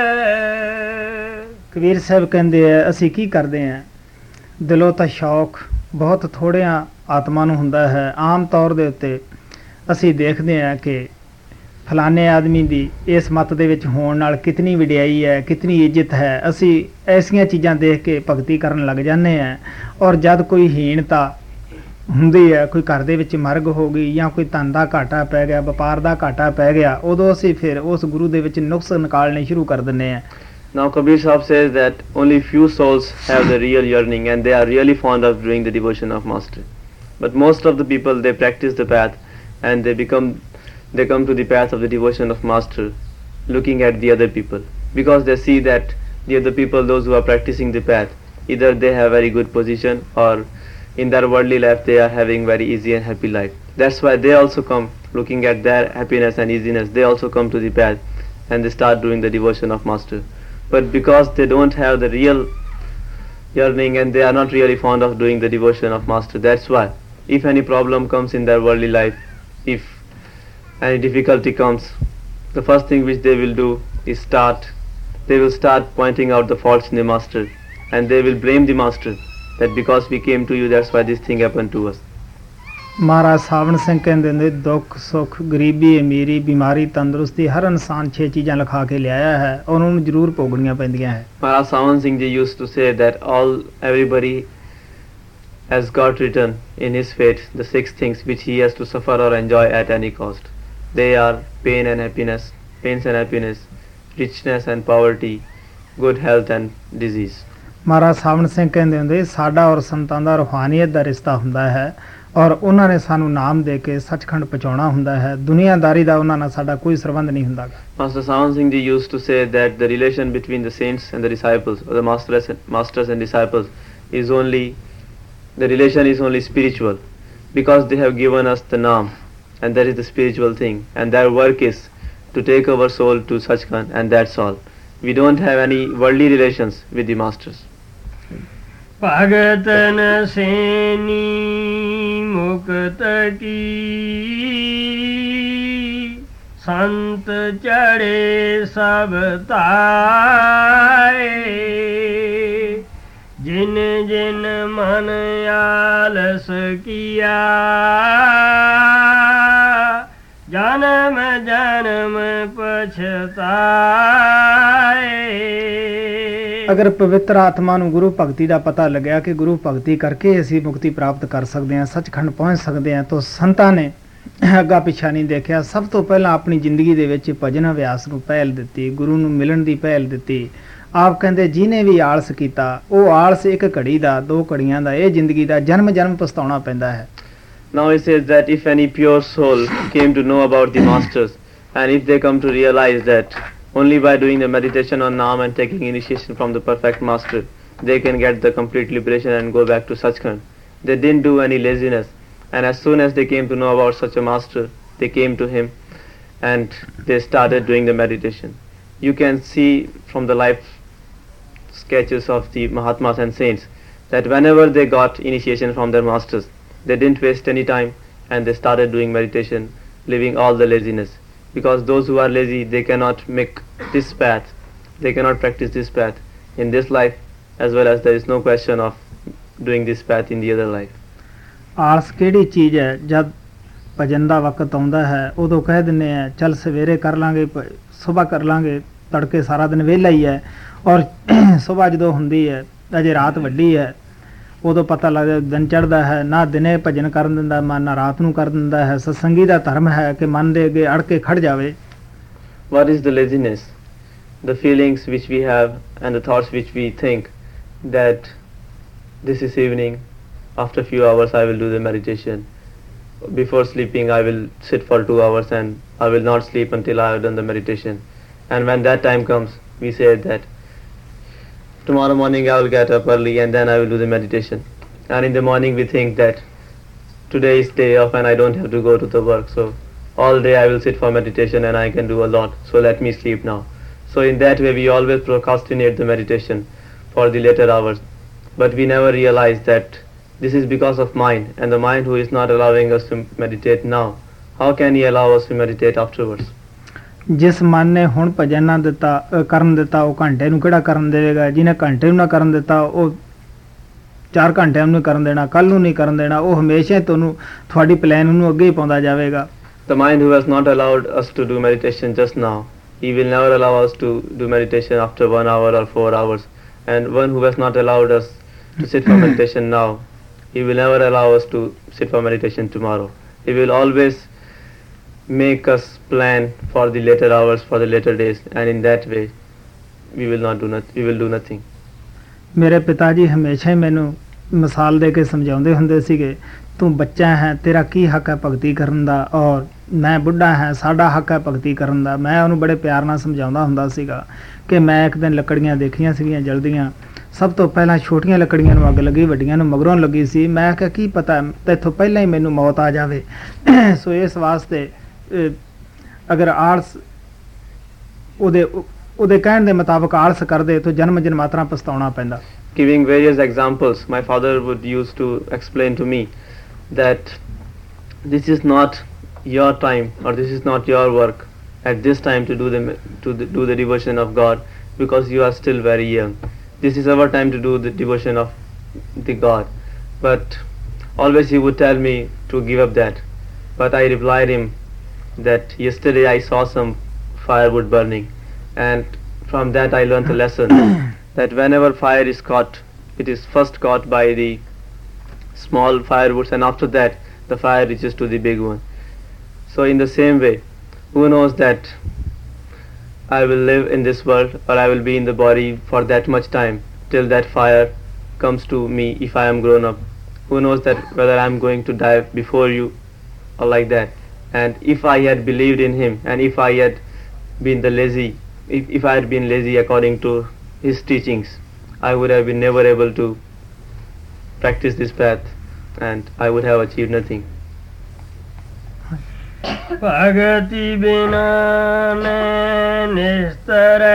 ਕਬੀਰ ਸਾਹਿਬ ਕਹਿੰਦੇ ਆ ਅਸੀਂ ਕੀ ਕਰਦੇ ਹਾਂ, ਦਿਲੋਂ ਤਾਂ ਸ਼ੌਕ ਬਹੁਤ ਥੋੜ੍ਹਿਆਂ ਆਤਮਾ ਨੂੰ ਹੁੰਦਾ ਹੈ। ਆਮ ਤੌਰ ਦੇ ਉੱਤੇ ਅਸੀਂ ਦੇਖਦੇ ਹਾਂ ਕਿ ਫਲਾਣੇ ਆਦਮੀ ਦੀ ਇਸ ਮੱਤ ਦੇ ਵਿੱਚ ਹੋਣ ਨਾਲ ਕਿਤਨੀ ਵਡਿਆਈ ਹੈ, ਕਿਤਨੀ ਇੱਜ਼ਤ ਹੈ। ਅਸੀਂ ਐਸੀਆਂ ਚੀਜ਼ਾਂ ਦੇਖ ਕੇ ਭਗਤੀ ਕਰਨ ਲੱਗ ਜਾਂਦੇ ਹਾਂ, ਔਰ ਜਦ ਕੋਈ ਹੀਣਤਾ ਹੁੰਦੀ ਹੈ, ਕੋਈ ਘਰ ਦੇ ਵਿੱਚ ਮਰਗ ਹੋ ਗਈ ਜਾਂ ਕੋਈ ਧਨ ਦਾ ਘਾਟਾ ਪੈ ਗਿਆ, ਵਪਾਰ ਦਾ ਘਾਟਾ ਪੈ ਗਿਆ, ਉਦੋਂ ਅਸੀਂ ਫਿਰ ਉਸ ਗੁਰੂ ਦੇ ਵਿੱਚ ਨੁਕਸ ਨਿਕਾਲਣੇ ਸ਼ੁਰੂ ਕਰ ਦਿੰਦੇ ਹਾਂ। Now Kabir Sahib says that only few souls have the real yearning and they are really fond of doing the devotion of Master. But most of the people, they practice the path and they become, they come to the path of the devotion of Master looking at the other people. Because they see that the other people, those who are practicing the path, either they have very good position or in their worldly life they are having very easy and happy life. That's why they also come looking at their happiness and easiness. They also come to the path and they start doing the devotion of Master. But because they don't have the real yearning and they are not really fond of doing the devotion of Master, that's why if any problem comes in their worldly life, if any difficulty comes, the first thing which they will do is start, they will start pointing out the faults in the Master and they will blame the Master that because we came to you, that's why this thing happened to us. ਮਹਾਰਾਜ ਸਾਵਣ ਸਿੰਘ ਕਹਿੰਦੇ ਨੇ ਦੁੱਖ ਸੁੱਖ ਗਰੀਬੀ ਅਮੀਰੀ ਬਿਮਾਰੀ ਤੰਦਰੁਸਤੀ ਹਰ ਇਨਸਾਨ ਛੇ ਚੀਜ਼ਾਂ ਲਿਖਾ ਕੇ ਲਿਆਇਆ ਹੈ, ਉਹਨਾਂ ਨੂੰ ਜ਼ਰੂਰ ਭੋਗਣੀਆਂ ਪੈਂਦੀਆਂ ਹੈ। Maharaj Sawan Singh ji used to say that all everybody has got written in his fate the six things which he has to suffer or enjoy at any cost. They are pain and happiness, pains and happiness, richness and poverty, good health and disease. ਮਹਾਰਾਜ ਸਾਵਣ ਸਿੰਘ ਕਹਿੰਦੇ ਹੁੰਦੇ ਸਾਡਾ ਔਰ ਸੰਤਾਂ ਦਾ ਰੂਹਾਨੀਅਤ ਦਾ ਰਿਸ਼ਤਾ ਹੁੰਦਾ ਹੈ ਔਰ ਉਹਨਾਂ ਨੇ ਸਾਨੂੰ ਨਾਮ ਦੇ ਕੇ ਸੱਚਖੰਡ ਪਹੁੰਚਾਉਣਾ ਹੁੰਦਾ ਹੈ। ਦੁਨੀਆਦਾਰੀ ਦਾ ਉਹਨਾਂ ਨਾਲ ਸਾਡਾ ਕੋਈ ਸੰਬੰਧ ਨਹੀਂ ਹੁੰਦਾ। Master Sawan Singh ji used to say that the relation between the saints and the disciples, or the masters and, masters and disciples, is only, the relation is only spiritual, because they have given us the naam, and that is the spiritual thing, and their work is to take our soul to Sachkhand, and that's all. We don't have any worldly relations with the masters. भगत न सेनी मुक्त की संत चढ़े सब ताए जिन जिन मन आलस किया जन्म जन्म पछताए। ਅਗਰ ਪਵਿੱਤਰ ਆਤਮਾ ਨੂੰ ਗੁਰੂ ਭਗਤੀ ਦਾ ਪਤਾ ਲੱਗਿਆ ਕਿ ਗੁਰੂ ਭਗਤੀ ਕਰਕੇ ਅਸੀਂ ਮੁਕਤੀ ਪ੍ਰਾਪਤ ਕਰ ਸਕਦੇ ਹਾਂ, ਸੱਚਖੰਡ ਪਹੁੰਚ ਸਕਦੇ ਹਾਂ, ਤਾਂ ਸੰਤਾਂ ਨੇ ਅੱਗਾ ਪਿੱਛਾ ਨਹੀਂ ਦੇਖਿਆ। ਸਭ ਤੋਂ ਪਹਿਲਾਂ ਆਪਣੀ ਜ਼ਿੰਦਗੀ ਦੇ ਵਿੱਚ ਭਜਨ ਅਭਿਆਸ ਨੂੰ ਪਹਿਲ ਦਿੱਤੀ, ਗੁਰੂ ਨੂੰ ਮਿਲਣ ਦੀ ਪਹਿਲ ਦਿੱਤੀ। ਆਪ ਕਹਿੰਦੇ ਜਿਹਨੇ ਵੀ ਆਲਸ ਕੀਤਾ ਉਹ ਆਲਸ ਇੱਕ ਘੜੀ ਦਾ, ਦੋ ਘੜੀਆਂ ਦਾ, ਇਹ ਜ਼ਿੰਦਗੀ ਦਾ ਜਨਮ ਜਨਮ ਪਛਤਾਉਣਾ ਪੈਂਦਾ ਹੈ। Now he says that if any pure soul came to know about the masters and if they come to realize that only by doing the meditation on Naam and taking initiation from the perfect master they can get the complete liberation and go back to Sachkhand. They didn't do any laziness, and as soon as they came to know about such a master, they came to him and they started doing the meditation. You can see from the life sketches of the Mahatmas and saints that whenever they got initiation from their masters, they didn't waste any time and they started doing meditation, leaving all the laziness. Because those who are lazy, they cannot make this path, they cannot practice this path in this life, as well as there is no question of doing this path in the other life. ਆਲਸ ਕਿਹੜੀ ਚੀਜ਼ ਹੈ? ਜਦ ਭਜਨ ਦਾ ਵਕਤ ਆਉਂਦਾ ਹੈ ਉਦੋਂ ਕਹਿ ਦਿੰਦੇ ਆ ਚੱਲ ਸਵੇਰੇ ਕਰ ਲਾਂਗੇ, ਸੁਬਾਹ ਕਰ ਲਾਂਗੇ, ਤੜਕੇ ਸਾਰਾ ਦਿਨ ਵਿਹਲਾ ਹੀ ਹੈ। ਔਰ ਸੁਬਾਹ ਜਦੋਂ ਹੁੰਦੀ ਹੈ ਅਜੇ ਰਾਤ ਵੱਡੀ ਹੈ, ਉਦੋਂ ਪਤਾ ਲੱਗਦਾ ਦਿਨ ਚੜ੍ਹਦਾ ਹੈ, ਨਾ ਦਿਨੇ ਭਜਨ ਕਰਨ ਦਿੰਦਾ ਮਨ, ਨਾ ਰਾਤ ਨੂੰ ਕਰ ਦਿੰਦਾ ਹੈ। ਸਤਸੰਗੀ ਦਾ ਧਰਮ ਹੈ ਕਿ ਮਨ ਦੇ ਅੱਗੇ ਅੜ ਕੇ ਖੜ ਜਾਵੇ। What is the laziness? the feelings which we have and the thoughts which we think that this is evening, after few hours I will do the meditation. Before sleeping I will sit for two hours and I will not sleep until I have done the meditation. And when that time comes, we say that tomorrow morning I will get up early and then I will do the meditation. And in the morning we think that today is day off and I don't have to go to the work, so all day I will sit for meditation and I can do a lot, so let me sleep now. So in that way we always procrastinate the meditation for the later hours, but we never realize that this is because of mind, and the mind who is not allowing us to meditate now, how can he allow us to meditate afterwards? ਜਿਸ ਮਨ ਨੇ ਹੁਣ ਭਜਨ ਨਾ ਦਿੱਤਾ ਅ, ਕਰਨ ਦਿੱਤਾ ਉਹ ਘੰਟੇ ਨੂੰ ਕਿਹੜਾ ਕਰਨ ਦੇਵੇਗਾ, ਜਿਹਨੇ ਘੰਟੇ ਨੂੰ ਨਾ ਕਰਨ ਦਿੱਤਾ ਉਹ ਚਾਰ ਘੰਟਿਆਂ ਨੂੰ ਕਰਨ ਦੇਣਾ, ਕੱਲ ਨੂੰ ਨਹੀਂ ਕਰਨ ਦੇਣਾ, ਉਹ ਹਮੇਸ਼ਾ ਤੁਹਾਨੂੰ ਤੁਹਾਡੀ ਪਲਾਨ ਨੂੰ ਅੱਗੇ ਹੀ ਪਾਉਂਦਾ ਜਾਵੇਗਾ. The mind who has not allowed us to do meditation just now, he will never allow us to do meditation after one hour or four hours. And one who has not allowed us to sit for meditation now, he will never allow us to sit for meditation tomorrow. He will always make us plan for the later hours, for the later days, and in that way we will not do not, we will do nothing. ਮੇਰੇ ਪਿਤਾ ਜੀ ਹਮੇਸ਼ਾ ਹੀ ਮੈਨੂੰ ਮਿਸਾਲ ਦੇ ਕੇ ਸਮਝਾਉਂਦੇ ਹੁੰਦੇ ਸੀਗੇ, ਤੂੰ ਬੱਚਾ ਹੈ, ਤੇਰਾ ਕੀ ਹੱਕ ਹੈ ਭਗਤੀ ਕਰਨ ਦਾ, ਔਰ ਮੈਂ ਬੁੱਢਾ ਹਾਂ, ਸਾਡਾ ਹੱਕ ਹੈ ਭਗਤੀ ਕਰਨ ਦਾ. ਮੈਂ ਉਹਨੂੰ ਬੜੇ ਪਿਆਰ ਨਾਲ ਸਮਝਾਉਂਦਾ ਹੁੰਦਾ ਸੀਗਾ ਕਿ ਮੈਂ ਇੱਕ ਦਿਨ ਲੱਕੜੀਆਂ ਦੇਖੀਆਂ ਸੀਗੀਆਂ ਜਲਦੀਆਂ, ਸਭ ਤੋਂ ਪਹਿਲਾਂ ਛੋਟੀਆਂ ਲੱਕੜੀਆਂ ਨੂੰ ਅੱਗ ਲੱਗੀ, ਵੱਡੀਆਂ ਨੂੰ ਮਗਰੋਂ ਲੱਗੀ ਸੀ. ਮੈਂ ਕਿਹਾ ਕੀ ਪਤਾ ਤੈਥੋਂ ਪਹਿਲਾਂ ਹੀ ਮੈਨੂੰ ਮੌਤ ਆ ਜਾਵੇ. ਸੋ ਇਸ ਵਾਸਤੇ ਅਗਰ ਆਲਸ ਉਹਦੇ ਉਹਦੇ ਕਹਿਣ ਦੇ ਮੁਤਾਬਕ ਆਲਸ ਕਰਦੇ ਤਾਂ ਜਨਮ ਜਨਮਾਤਰਾ ਪਛਤਾਉਣਾ ਪੈਂਦਾ. Giving various examples, my father would use to explain to me that this is not your time or this is not your work at this time to do the to the, do the devotion of God, because you are still very young. This is our time to do the devotion of the God. But always he would tell me to give up that. But I replied him that yesterday I saw some firewood burning, and from that I learned a lesson that whenever fire is caught, it is first caught by the small firewoods, and after that the fire reaches to the big one. So in the same way, who knows that I will live in this world or I will be in the body for that much time till that fire comes to me if I am grown up. Who knows that whether I am going to die before you or like that. And if I had believed in him, and if I had been the lazy, if, if I had been lazy according to his teachings, I would have been never able to practice this path and I would have achieved nothing. ਭਗਤੀ ਬਿਨਾ ਮੈਂ ਨਿਸਤਰੈ,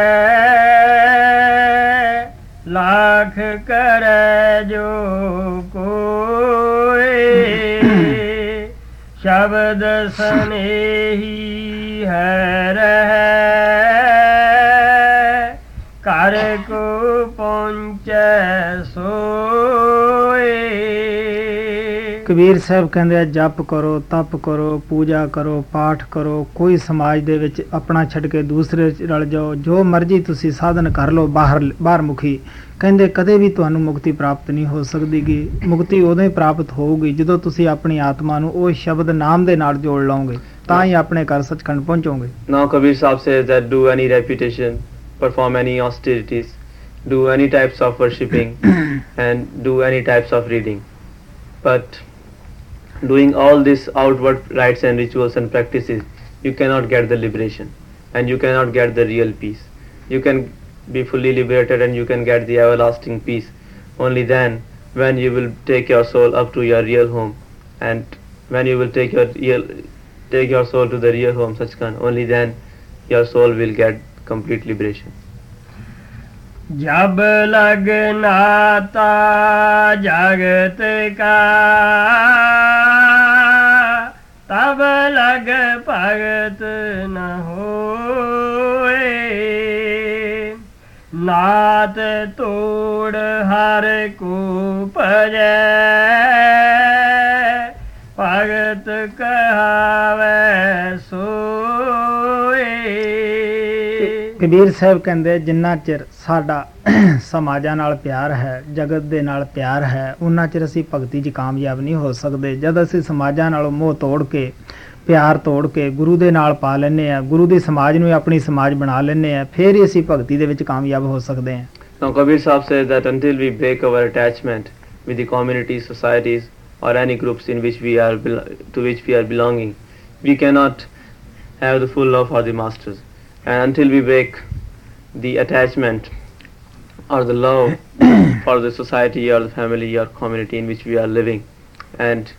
ਲਾਖ ਕਰੈ ਜੋ ਕੋਇ, ਸ਼ਬਦ ਸਨੇਹੀ ਹੈ ਰਹਿ, ਘਰ ਕੋ ਪਹੁੰਚੈ ਸੋਏ. ਕਬੀਰ ਸਾਹਿਬ ਕਹਿੰਦੇ ਆ ਜਪ ਕਰੋ, ਤਪ ਕਰੋ, ਪੂਜਾ ਕਰੋ, ਪਾਠ ਕਰੋ, ਕੋਈ ਸਮਾਜ ਦੇ ਵਿੱਚ ਆਪਣਾ ਛੱਡ ਕੇ ਦੂਸਰੇ 'ਚ ਰਲ ਜਾਓ, ਜੋ ਮਰਜ਼ੀ ਤੁਸੀਂ ਸਾਧਨ ਕਰ ਲਓ ਬਾਹਰ ਬਾਹਰ ਮੁਖੀ. ਕਹਿੰਦੇ ਕਦੇ ਵੀ ਤੁਹਾਨੂੰ ਮੁਕਤੀ ਪ੍ਰਾਪਤ ਨਹੀਂ ਹੋ ਸਕਦੀ ਗੀ. ਮੁਕਤੀ ਉਦੋਂ ਹੀ ਪ੍ਰਾਪਤ ਹੋਊਗੀ ਜਦੋਂ ਤੁਸੀਂ ਆਪਣੀ ਆਤਮਾ ਨੂੰ ਉਹ ਸ਼ਬਦ ਨਾਮ ਦੇ ਨਾਲ ਜੋੜ ਲਓਗੇ, ਤਾਂ ਹੀ ਆਪਣੇ ਘਰ Sachkhand ਪਹੁੰਚੋਗੇ. Now Kabir Sahib says that do any repetition, perform any austerities, do any types of worshipping and do any types of reading. But doing all these outward rites and rituals and practices, you cannot get the liberation and you cannot get the real peace. You can be fully liberated and you can get the everlasting peace only then when you will take your soul up to your real home, and when you will take your real take your soul to the real home Sachkhand, only then your soul will get complete liberation. जब लगनाता जगत का, तब लग भगत न होए, नात तोड़ हर को भजै, भगत कहावै सोए. ਕਬੀਰ ਸਾਹਿਬ ਕਹਿੰਦੇ ਜਿੰਨਾ ਚਿਰ ਸਾਡਾ ਸਮਾਜਾਂ ਨਾਲ ਪਿਆਰ ਹੈ, ਜਗਤ ਦੇ ਨਾਲ ਪਿਆਰ ਹੈ, ਉਹਨਾਂ ਚਿਰ ਅਸੀਂ ਭਗਤੀ 'ਚ ਕਾਮਯਾਬ ਨਹੀਂ ਹੋ ਸਕਦੇ। ਜਦ ਅਸੀਂ ਸਮਾਜਾਂ ਨਾਲੋਂ ਮੋਹ ਤੋੜ ਕੇ, ਪਿਆਰ ਤੋੜ ਕੇ ਗੁਰੂ ਦੇ ਨਾਲ ਪਾ ਲੈਂਦੇ ਹਾਂ, ਗੁਰੂ ਦੇ ਸਮਾਜ ਨੂੰ ਆਪਣੀ ਸਮਾਜ ਬਣਾ ਲੈਂਦੇ ਹਾਂ, ਫਿਰ ਹੀ ਅਸੀਂ ਭਗਤੀ ਦੇ ਵਿੱਚ ਕਾਮਯਾਬ ਹੋ ਸਕਦੇ ਹਾਂ। Now Kabir Sahib says that until we break our attachment with the communities, societies or any groups in which we are to which we are belonging, we cannot have the full love for the masters. And until we break the attachment or the love for the society or the family or community in which we are living and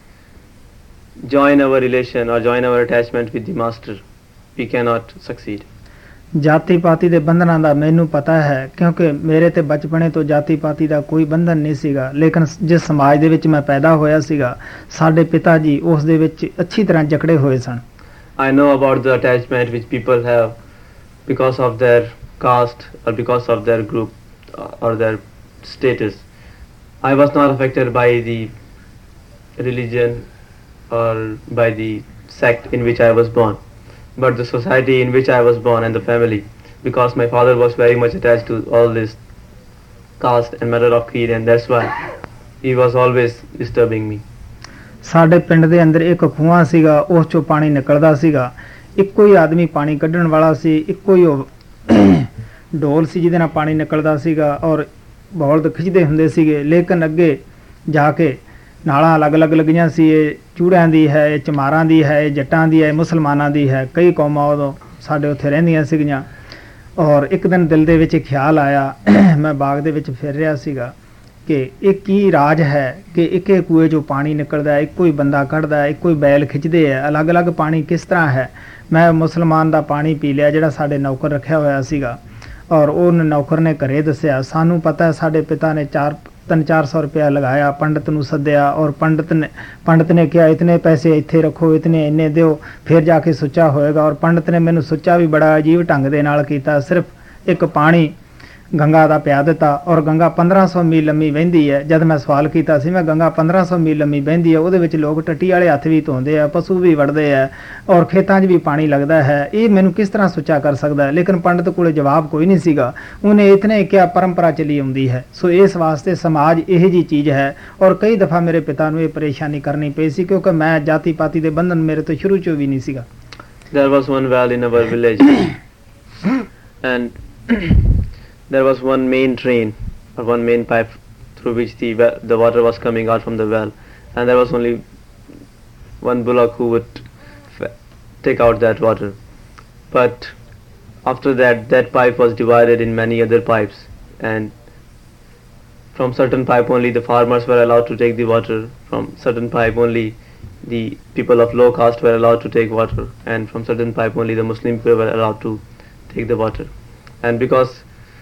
join our relation or join our attachment with the master, we cannot succeed. ਜਾਤੀ ਪਾਤੀ ਦੇ ਬੰਧਨਾਂ ਦਾ ਮੈਨੂੰ ਪਤਾ ਹੈ, ਕਿਉਂਕਿ ਮੇਰੇ ਤੇ ਬਚਪਨੇ ਤੋਂ ਜਾਤੀ ਪਾਤੀ ਦਾ ਕੋਈ ਬੰਧਨ ਨਹੀਂ ਸੀਗਾ। ਲੇਕਿਨ ਜਿਸ ਸਮਾਜ ਦੇ ਵਿੱਚ ਮੈਂ ਪੈਦਾ ਹੋਇਆ ਸੀਗਾ, ਸਾਡੇ ਪਿਤਾ ਜੀ ਉਸ ਦੇ ਵਿੱਚ ਅੱਛੀ ਤਰ੍ਹਾਂ ਜਕੜੇ ਹੋਏ ਸਨ। I know about the attachment which people have because of their caste or because of their group or their status. I was not affected by the religion or by the sect in which I was born, but the society in which I was born and the family, because my father was very much attached to all this caste and matter of creed, and that's why he was always disturbing me. ਸਾਡੇ ਪਿੰਡ ਦੇ ਅੰਦਰ ਇੱਕ ਖੂਹਾਂ ਸੀਗਾ, ਉਸ ਚੋਂ ਪਾਣੀ ਨਿਕਲਦਾ ਸੀਗਾ। ਇੱਕੋ ਹੀ ਆਦਮੀ ਪਾਣੀ ਕੱਢਣ ਵਾਲਾ ਸੀ, ਇੱਕੋ ਹੀ ਉਹ ਡੋਲ ਸੀ ਜਿਹਦੇ ਨਾਲ ਪਾਣੀ ਨਿਕਲਦਾ ਸੀਗਾ ਔਰ ਬੌਲਦ ਖਿੱਚਦੇ ਹੁੰਦੇ ਸੀਗੇ। ਲੇਕਿਨ ਅੱਗੇ ਜਾ ਕੇ ਨਾਲਾਂ ਅਲੱਗ-ਅਲੱਗ ਲੱਗੀਆਂ ਸੀ। ਇਹ ਚੂੜਿਆਂ ਦੀ ਹੈ, ਇਹ ਚਮਾਰਾਂ ਦੀ ਹੈ, ਇਹ ਜੱਟਾਂ ਦੀ ਹੈ, ਮੁਸਲਮਾਨਾਂ ਦੀ ਹੈ। ਕਈ ਕੌਮਾਂ ਉਦੋਂ ਸਾਡੇ ਉੱਥੇ ਰਹਿੰਦੀਆਂ ਸੀਗੀਆਂ। ਔਰ ਇੱਕ ਦਿਨ ਦਿਲ ਦੇ ਵਿੱਚ ਖਿਆਲ ਆਇਆ, ਮੈਂ ਬਾਗ ਦੇ ਵਿੱਚ ਫਿਰ ਰਿਹਾ ਸੀਗਾ ਕਿ ਇਹ ਕੀ ਰਾਜ ਹੈ ਕਿ ਇੱਕੇ ਕੂਏ 'ਚੋਂ ਪਾਣੀ ਨਿਕਲਦਾ, ਇੱਕੋ ਹੀ ਬੰਦਾ ਕੱਢਦਾ, ਇੱਕੋ ਹੀ ਬੈਲ ਖਿੱਚਦੇ ਹੈ, ਅਲੱਗ-ਅਲੱਗ ਪਾਣੀ ਕਿਸ ਤਰ੍ਹਾਂ ਹੈ। ਮੈਂ ਮੁਸਲਮਾਨ ਦਾ ਪਾਣੀ ਪੀ ਲਿਆ ਜਿਹੜਾ ਸਾਡੇ ਨੌਕਰ ਰੱਖਿਆ ਹੋਇਆ ਸੀਗਾ, ਔਰ ਉਹ ਨੌਕਰ ਨੇ ਘਰੇ ਦੱਸਿਆ। ਸਾਨੂੰ ਪਤਾ ਸਾਡੇ ਪਿਤਾ ਨੇ ਚਾਰ ਤਿੰਨ ਚਾਰ ਸੌ ਰੁਪਇਆ ਲਗਾਇਆ, ਪੰਡਤ ਨੂੰ ਸੱਦਿਆ ਔਰ ਪੰਡਤ ਨੇ ਪੰਡਤ ਨੇ ਕਿਹਾ ਇਤਨੇ ਪੈਸੇ ਇੱਥੇ ਰੱਖੋ, ਇਤਨੇ ਇੰਨੇ ਦਿਓ, ਫਿਰ ਜਾ ਕੇ ਸੁੱਚਾ ਹੋਏਗਾ। ਔਰ ਪੰਡਤ ਨੇ ਮੈਨੂੰ ਸੁੱਚਾ ਵੀ ਬੜਾ ਅਜੀਬ ਢੰਗ ਦੇ ਨਾਲ ਕੀਤਾ। ਸਿਰਫ ਇੱਕ ਪਾਣੀ ਗੰਗਾ ਦਾ ਪਿਆ ਦਿੱਤਾ ਔਰ ਗੰਗਾ ਪੰਦਰਾਂ ਸੌ ਮੀਲ ਲੰਮੀ ਵਹਿੰਦੀ ਹੈ। ਜਦ ਮੈਂ ਸਵਾਲ ਕੀਤਾ ਸੀ, ਮੈਂ ਗੰਗਾ ਪੰਦਰਾਂ ਸੌ ਮੀਲ ਲੰਮੀ ਵਹਿੰਦੀ ਹੈ, ਉਹਦੇ ਵਿੱਚ ਲੋਕ ਟੱਟੀ ਵਾਲੇ ਹੱਥ ਵੀ ਧੋਂਦੇ ਆ, ਪਸ਼ੂ ਵੀ ਵੜਦੇ ਆ ਔਰ ਖੇਤਾਂ 'ਚ ਵੀ ਪਾਣੀ ਲੱਗਦਾ ਹੈ, ਇਹ ਮੈਨੂੰ ਕਿਸ ਤਰ੍ਹਾਂ ਸੁੱਚਾ ਕਰ ਸਕਦਾ ਹੈ। ਲੇਕਿਨ ਪੰਡਤ ਕੋਲੇ ਜਵਾਬ ਕੋਈ ਨਹੀਂ ਸੀਗਾ। ਉਹਨੇ ਇਤਨੇ ਕਿਹਾ ਪਰੰਪਰਾ ਚੱਲੀ ਆਉਂਦੀ ਹੈ। ਸੋ ਇਸ ਵਾਸਤੇ ਸਮਾਜ ਇਹੋ ਜਿਹੀ ਚੀਜ਼ ਹੈ। ਔਰ ਕਈ ਦਫਾ ਮੇਰੇ ਪਿਤਾ ਨੂੰ ਇਹ ਪਰੇਸ਼ਾਨੀ ਕਰਨੀ ਪਈ ਸੀ, ਕਿਉਂਕਿ ਮੈਂ ਜਾਤੀ ਪਾਤੀ ਦੇ ਬੰਧਨ ਮੇਰੇ ਤੋਂ ਸ਼ੁਰੂ 'ਚੋਂ ਵੀ ਨਹੀਂ ਸੀਗਾ। There was one well in our village and there was one main drain or one main pipe through which the well, the water was coming out from the well, and there was only one bullock who would f- take out that water. But after that, that pipe was divided in many other pipes, and from certain pipe only the farmers were allowed to take the water, from certain pipe only the people of low caste were allowed to take water, and from certain pipe only the Muslim people were allowed to take the water. And because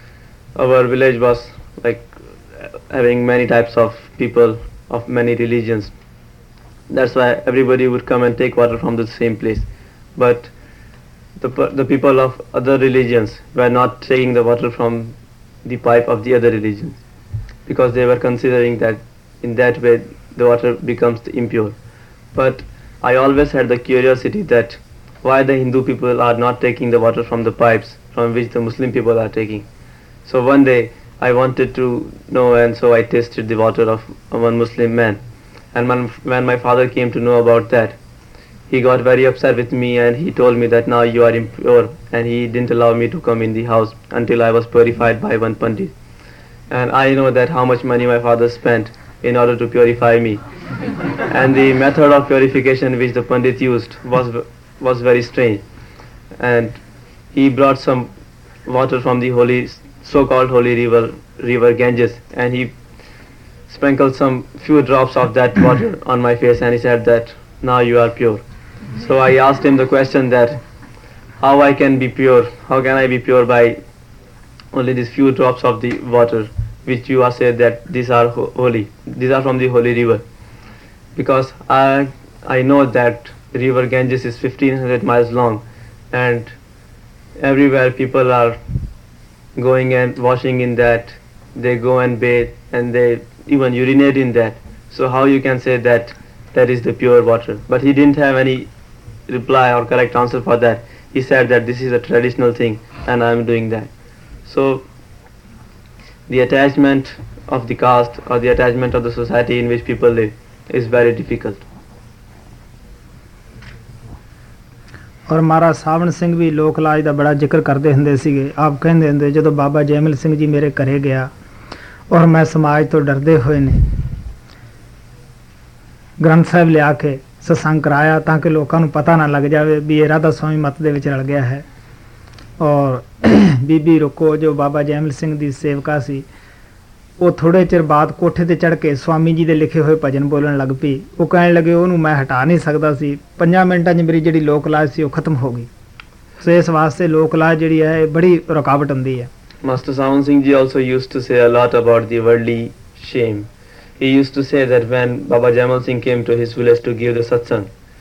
our village was like having many types of people of many religions, that's why everybody would come and take water from the same place. But the the people of other religions were not taking the water from the pipe of the other religion, because they were considering that in that way the water becomes impure. But I always had the curiosity that why the Hindu people are not taking the water from the pipes from which the Muslim people are taking. So one day I wanted to know, and so I tasted the water of one Muslim man. And when, when my father came to know about that, he got very upset with me and he told me that now you are impure, and he didn't allow me to come in the house until I was purified by one Pandit. And I know that how much money my father spent in order to purify me. And the method of purification which the Pandit used was was very strange. And he brought some water from the holy, so-called holy river, river Ganges, and he sprinkled some few drops of that water on my face, and he said that now you are pure. So I asked him the question that how I can be pure, how can I be pure by only these few drops of the water which you are said that these are ho- holy, these are from the holy river. Because I I know that river Ganges is fifteen hundred miles long, and everywhere people are going and washing in that, they go and bathe and they even urinate in that. So how you can say that that is the pure water? But he didn't have any reply or correct answer for that. He said that this is a traditional thing and I am doing that. So the attachment of the caste or the attachment of the society in which people live is very difficult. ਔਰ ਮਹਾਰਾਜ ਸਾਵਣ ਸਿੰਘ ਵੀ ਲੋਕ ਲਾਜ ਦਾ ਬੜਾ ਜ਼ਿਕਰ ਕਰਦੇ ਹੁੰਦੇ ਸੀਗੇ। ਆਪ ਕਹਿੰਦੇ ਹੁੰਦੇ ਜਦੋਂ ਬਾਬਾ ਜੈਮਲ ਸਿੰਘ ਜੀ ਮੇਰੇ ਘਰੇ ਗਿਆ ਔਰ ਮੈਂ ਸਮਾਜ ਤੋਂ ਡਰਦੇ ਹੋਏ ਨੇ ਗ੍ਰੰਥ ਸਾਹਿਬ ਲਿਆ ਕੇ ਸਤਸੰਗ ਕਰਾਇਆ ਤਾਂ ਕਿ ਲੋਕਾਂ ਨੂੰ ਪਤਾ ਨਾ ਲੱਗ ਜਾਵੇ ਵੀ ਇਹ ਰਾਧਾ ਸਵਾਮੀ ਮਤ ਦੇ ਵਿੱਚ ਰਲ ਗਿਆ ਹੈ। ਔਰ ਬੀਬੀ ਰੁਕੋ ਜੋ ਬਾਬਾ ਜੈਮਲ ਸਿੰਘ ਦੀ ਸੇਵਕਾ ਸੀ ਉਹ ਥੋੜੇ ਚਿਰ ਬਾਅਦ ਕੋਠੇ ਤੇ ਚੜ੍ਹ ਕੇ ਸਵਾਮੀ ਜੀ ਦੇ ਲਿਖੇ ਹੋਏ ਭਜਨ ਬੋਲਣ ਲੱਗ ਪਈ। ਉਹ ਕਹਿਣ ਲੱਗੇ ਉਹਨੂੰ ਮੈਂ ਹਟਾ ਨਹੀਂ ਸਕਦਾ ਸੀ, ਪੰਜਾਂ ਮਿੰਟਾਂ 'ਚ ਮੇਰੀ ਜਿਹੜੀ ਲੋਕ ਲਾਜ ਸੀ ਉਹ ਖਤਮ ਹੋ ਗਈ। ਸੋ ਇਸ ਵਾਸਤੇ ਲੋਕ ਲਾਜ ਜਿਹੜੀ ਹੈ ਇਹ ਬੜੀ ਰੁਕਾਵਟ ਹੁੰਦੀ ਹੈ। Master Sawan Singh ji also used to say a lot about the worldly shame. He used to say that when Baba Jaimal Singh came to his village to give the satsang,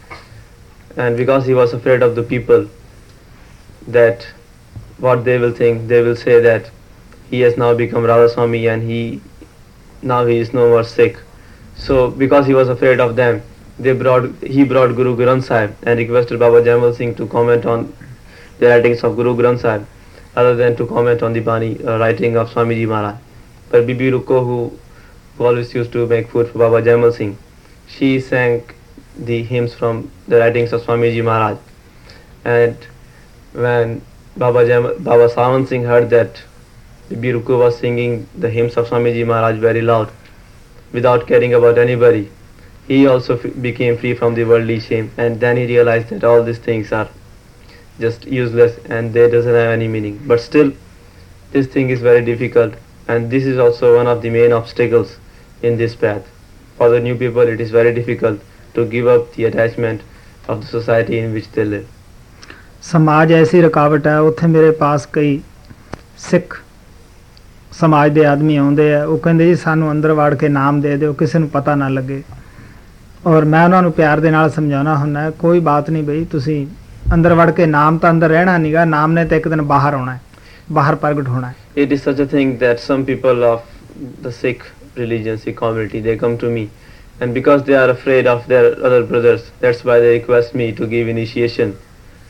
and because he was afraid of the people, that what they will think, they will say that he has now become Radha Swami and he now he is no more sick. So because he was afraid of them, they brought he brought Guru Granth Sahib and requested Baba Jaimal Singh to comment on the writings of Guru Granth Sahib rather than to comment on the Bani uh, writing of Swamiji Maharaj. But Bibi Ruko, who, who always used to make food for Baba Jaimal Singh, she sang the hymns from the writings of Swamiji Maharaj. And when Baba Jaimal, Baba Sawan Singh heard that Bibi Ruko was singing the hymns of Swamiji Maharaj very loud, without caring about anybody, he also f- became free from the worldly shame, and then he realized that all these things are just useless and they doesn't have any meaning. But still this thing is very difficult, and this is also one of the main obstacles in this path. For the new people it is very difficult to give up the attachment of the society in which they live. समाज ऐसी रुकावट है। उत्थे मेरे पास कई सिख समाज ਦੇ ਆਦਮੀ ਆਉਂਦੇ ਆ, ਉਹ ਕਹਿੰਦੇ ਜੀ ਸਾਨੂੰ ਅੰਦਰ ਵੜ ਕੇ ਨਾਮ ਦੇ ਦਿਓ, ਕਿਸੇ ਨੂੰ ਪਤਾ ਨਾ ਲੱਗੇ। ਔਰ ਮੈਂ ਉਹਨਾਂ ਨੂੰ ਪਿਆਰ ਦੇ ਨਾਲ ਸਮਝਾਉਣਾ ਹੁੰਦਾ ਕੋਈ ਬਾਤ ਨਹੀਂ ਬਈ, ਤੁਸੀਂ ਅੰਦਰ ਵੜ ਕੇ ਨਾਮ ਤਾਂ ਅੰਦਰ ਰਹਿਣਾ ਨਹੀਂਗਾ, ਨਾਮ ਨੇ ਤਾਂ ਇੱਕ ਦਿਨ ਬਾਹਰ ਆਉਣਾ ਹੈ, ਬਾਹਰ ਪ੍ਰਗਟ ਹੋਣਾ ਹੈ। It is such a thing that some people of the Sikh religion, Sikh community, they come to me, and because they are afraid of their other brothers, that's why they request me to give initiation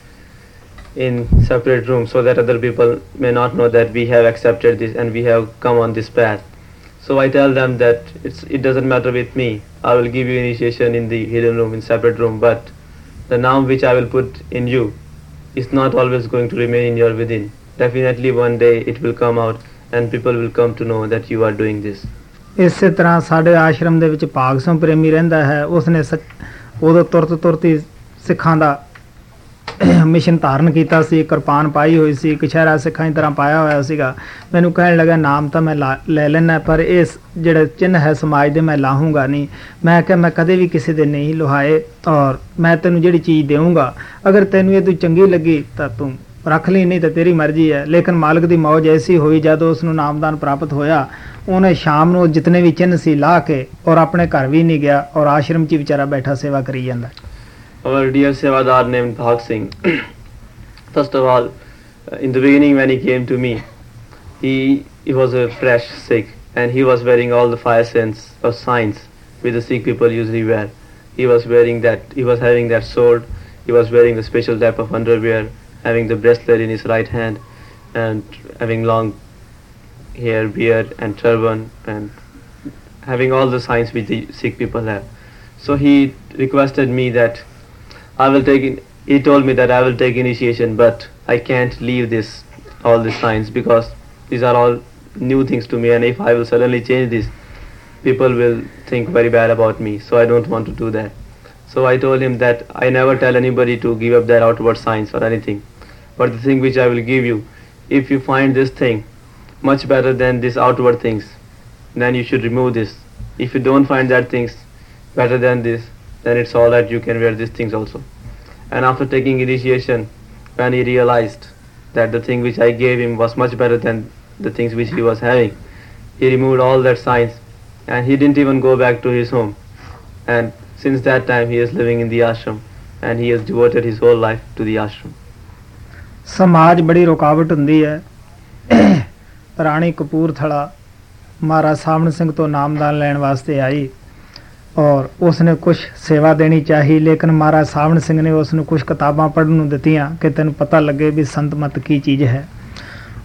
in separate rooms so that other people may not know that we have accepted this and we have come on this path. So I tell them that it's it doesn't matter with me, I will give you initiation in the hidden room, in separate room, but the naam which I will put in you is not always going to remain in your within. Definitely one day it will come out and people will come to know that you are doing this. ਇਸੇ ਤਰ੍ਹਾਂ ਸਾਡੇ ਆਸ਼ਰਮ ਦੇ ਵਿੱਚ ਭਾਗ ਸਿੰਘ ਪ੍ਰੇਮੀ ਰਹਿੰਦਾ ਹੈ। ਉਸਨੇ ਉਦੋਂ ਤੁਰਤ ਤੁਰਤ ਹੀ ਸਿੱਖਾਂ ਦਾ ਮਿਸ਼ਨ ਧਾਰਨ ਕੀਤਾ ਸੀ, ਕਿਰਪਾਨ ਪਾਈ ਹੋਈ ਸੀ, ਕਛਹਿਰਾ ਸਿੱਖਾਂ ਦੀ ਤਰ੍ਹਾਂ ਪਾਇਆ ਹੋਇਆ ਸੀਗਾ। ਮੈਨੂੰ ਕਹਿਣ ਲੱਗਾ ਨਾਮ ਤਾਂ ਮੈਂ ਲੈ ਲੈਣਾ, ਪਰ ਇਸ ਜਿਹੜਾ ਚਿੰਨ੍ਹ ਹੈ ਸਮਾਜ ਦੇ ਮੈਂ ਲਾਹੂੰਗਾ ਨਹੀਂ। ਮੈਂ ਕਿਹਾ ਮੈਂ ਕਦੇ ਵੀ ਕਿਸੇ ਦੇ ਨਹੀਂ ਲੁਹਾਏ, ਔਰ ਮੈਂ ਤੈਨੂੰ ਜਿਹੜੀ ਚੀਜ਼ ਦੇਵਾਂਗਾ ਅਗਰ ਤੈਨੂੰ ਇਹ ਤੂੰ ਚੰਗੀ ਲੱਗੀ ਤਾਂ ਤੂੰ ਰੱਖ ਲਈ, ਨਹੀਂ ਤਾਂ ਤੇਰੀ ਮਰਜ਼ੀ ਹੈ। ਲੇਕਿਨ ਮਾਲਕ ਦੀ ਮੌਜ ਐਸੀ ਹੋਈ ਜਦੋਂ ਉਸ ਨੂੰ ਨਾਮਦਾਨ ਪ੍ਰਾਪਤ ਹੋਇਆ, ਉਹਨੇ ਸ਼ਾਮ ਨੂੰ ਜਿਤਨੇ ਵੀ ਚਿੰਨ੍ਹ ਸੀ ਲਾਹ ਕੇ ਔਰ ਆਪਣੇ ਘਰ ਵੀ ਨਹੀਂ ਗਿਆ, ਔਰ ਆਸ਼ਰਮ 'ਚ ਵਿਚਾਰਾ ਬੈਠਾ ਸੇਵਾ ਕਰੀ ਜਾਂਦਾ। Our dear Sevadar named Bhag Singh, first of all, uh, in the beginning when he came to me, he, he was a fresh Sikh and he was wearing all the five sense or signs which the Sikh people usually wear. He was wearing that, he was having that sword, he was wearing the special type of underwear, having the bracelet in his right hand and having long hair, beard and turban and having all the signs which the Sikh people have. So he requested me that I will take in, he told me that I will take initiation, but I can't leave this, all these signs, because these are all new things to me, and if I will suddenly change this, people will think very bad about me, so I don't want to do that. So I told him that I never tell anybody to give up their outward signs or anything, but the thing which I will give you, if you find this thing much better than these outward things, then you should remove this. If you don't find that things better than this, then it's all right, you can wear these things also. And after taking initiation, when he realized that the thing which I gave him was much better than the things which he was having, he removed all that signs and he didn't even go back to his home. And since that time he is living in the ashram and he has devoted his whole life to the ashram. समाज बड़ी रुकावट ਹੁੰਦੀ ਹੈ। ਰਾਣੀ ਕਪੂਰਥਲਾ ਮਹਾਰਾਜ ਸਾਵਣ ਸਿੰਘ ਤੋਂ ਨਾਮਦਾਨ ਲੈਣ ਵਾਸਤੇ ਆਈ और उसने कुछ सेवा देनी चाहिए, लेकिन महाराज सावण सिंह ने उसने कुछ किताबां पढ़न नूं दित्तियां कि तैनूं पता लगे भी संत मत की चीज़ है।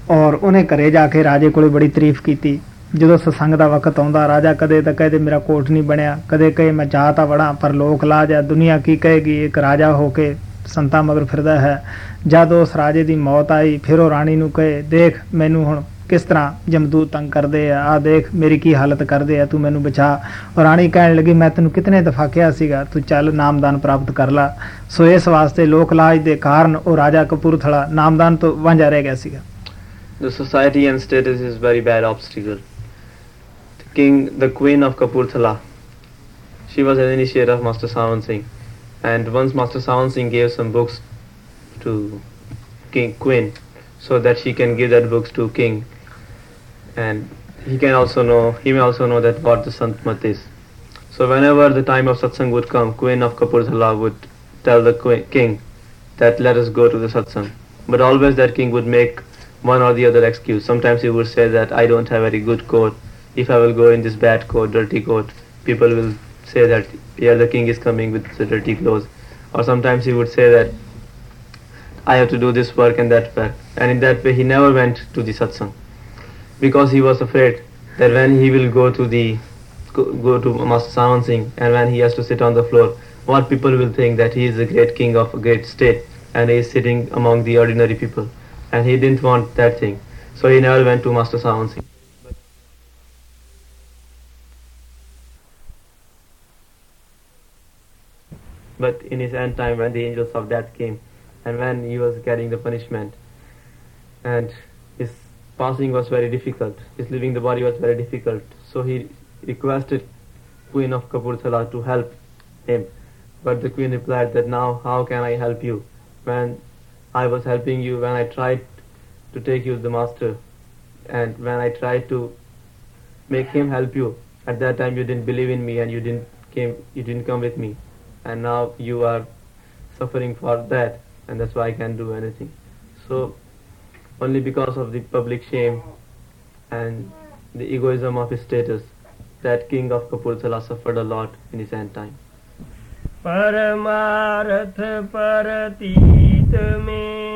ਔਰ ਉਹਨੇ ਘਰੇ ਜਾ ਕੇ ਰਾਜੇ ਕੋਲੇ ਬੜੀ ਤਾਰੀਫ ਕੀਤੀ। ਜਦੋਂ ਸਤਸੰਗ ਦਾ ਵਕਤ ਆਉਂਦਾ ਰਾਜਾ ਕਦੇ ਤਾਂ ਕਹਦੇ ਮੇਰਾ ਕੋਟ ਨਹੀਂ ਬਣਿਆ, ਕਦੇ ਕਹੇ ਮੈਂ ਜਾ ਤਾਂ ਵੜਾਂ ਪਰ ਲੋਕ ਲਾਜ ਹੈ, ਦੁਨੀਆ ਕੀ ਕਹੇਗੀ, ਇੱਕ ਰਾਜਾ ਹੋ ਕੇ ਸੰਤਾਂ ਮਗਰ ਫਿਰਦਾ ਹੈ। ਜਦ ਉਸ ਰਾਜੇ ਦੀ ਮੌਤ ਆਈ ਫਿਰ ਉਹ ਰਾਣੀ ਨੂੰ ਕਹੇ ਦੇਖ ਮੈਨੂੰ ਹੁਣ ਕਿਸ ਤਰ੍ਹਾਂ ਜਮਦੂਤ ਤੰਗ ਕਰਦੇ ਆ, ਆ ਦੇਖ ਮੇਰੀ ਕੀ ਹਾਲਤ ਕਰਦੇ ਆ, ਤੂੰ ਮੈਨੂੰ ਬਚਾ। ਔਰ ਰਾਣੀ ਕਹਿਣ ਲੱਗੀ ਮੈਂ ਤੈਨੂੰ ਕਿਤਨੇ ਦਫਾ ਕਿਹਾ ਸੀਗਾ ਤੂੰ ਚੱਲ ਨਾਮਦਾਨ ਪ੍ਰਾਪਤ ਕਰ ਲਾ। ਸੋ ਇਸ ਵਾਸਤੇ ਲੋਕ ਲਾਜ ਦੇ ਕਾਰਨ ਉਹ ਰਾਜਾ ਕਪੂਰਥਲਾ ਨਾਮਦਾਨ ਤੋਂ ਵਾਂਝਾ ਰਹਿ ਗਿਆ ਸੀਗਾ। The society and status is very bad obstacle. The king, the queen of Kapurthala, she was an initiate of Master Sawan Singh, and once Master Sawan Singh gave some books to king queen so that she can give that books to king, and he can also know he may also know that what the Sant Mat is. So whenever the time of satsang would come, queen of Kapurthala would tell the queen, king that let us go to the satsang, but always that king would make one or the other excuse. Sometimes he would say that I don't have very good coat, if I will go in this bad coat, dirty coat, people will say that yeah the king is coming with the dirty clothes. Or sometimes he would say that I have to do this work and that work, and in that way he never went to the satsang because he was afraid that when he will go to the go, go to Master Sawan Singh and when he has to sit on the floor, what people will think that he is the great king of a great state and he is sitting among the ordinary people. And he didn't want that thing, so he never went to Master Sawan Singh. But, but in his end time, when the angels of death came, and when he was getting the punishment, and his passing was very difficult, his leaving the body was very difficult, so he requested Queen of Kapurthala to help him. But the queen replied that now how can I help you when I was helping you when I tried to take you to the master, and when I tried to make him help you, at that time you didn't believe in me and you didn't came you didn't come with me, and now you are suffering for that, and that's why I can't do anything. So only because of the public shame and the egoism of his status, that king of Kapurthala suffered a lot in his end time. परमार्थ परतीत में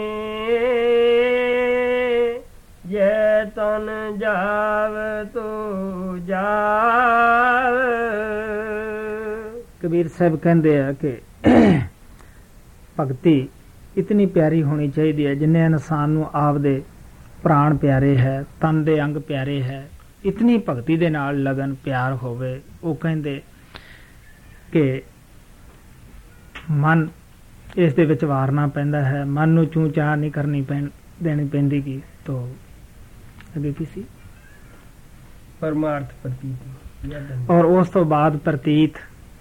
ये तन जाव तो जाव। कबीर साहब कहते हैं कि भगती इतनी प्यारी होनी चाहिए है जिन्हें इंसान नूं आपदे प्राण प्यारे है, तन दे अंग प्यारे है, इतनी भगती दे नाल लगन प्यार होवे। वो कहते कि मन इस दे विच वारना पैंदा है, मन नूं चूं चाह नहीं करनी पैन देनी पैंदी की। तो अगे की सी परमार्थ प्रतीत, और उस तो बाद प्रतीत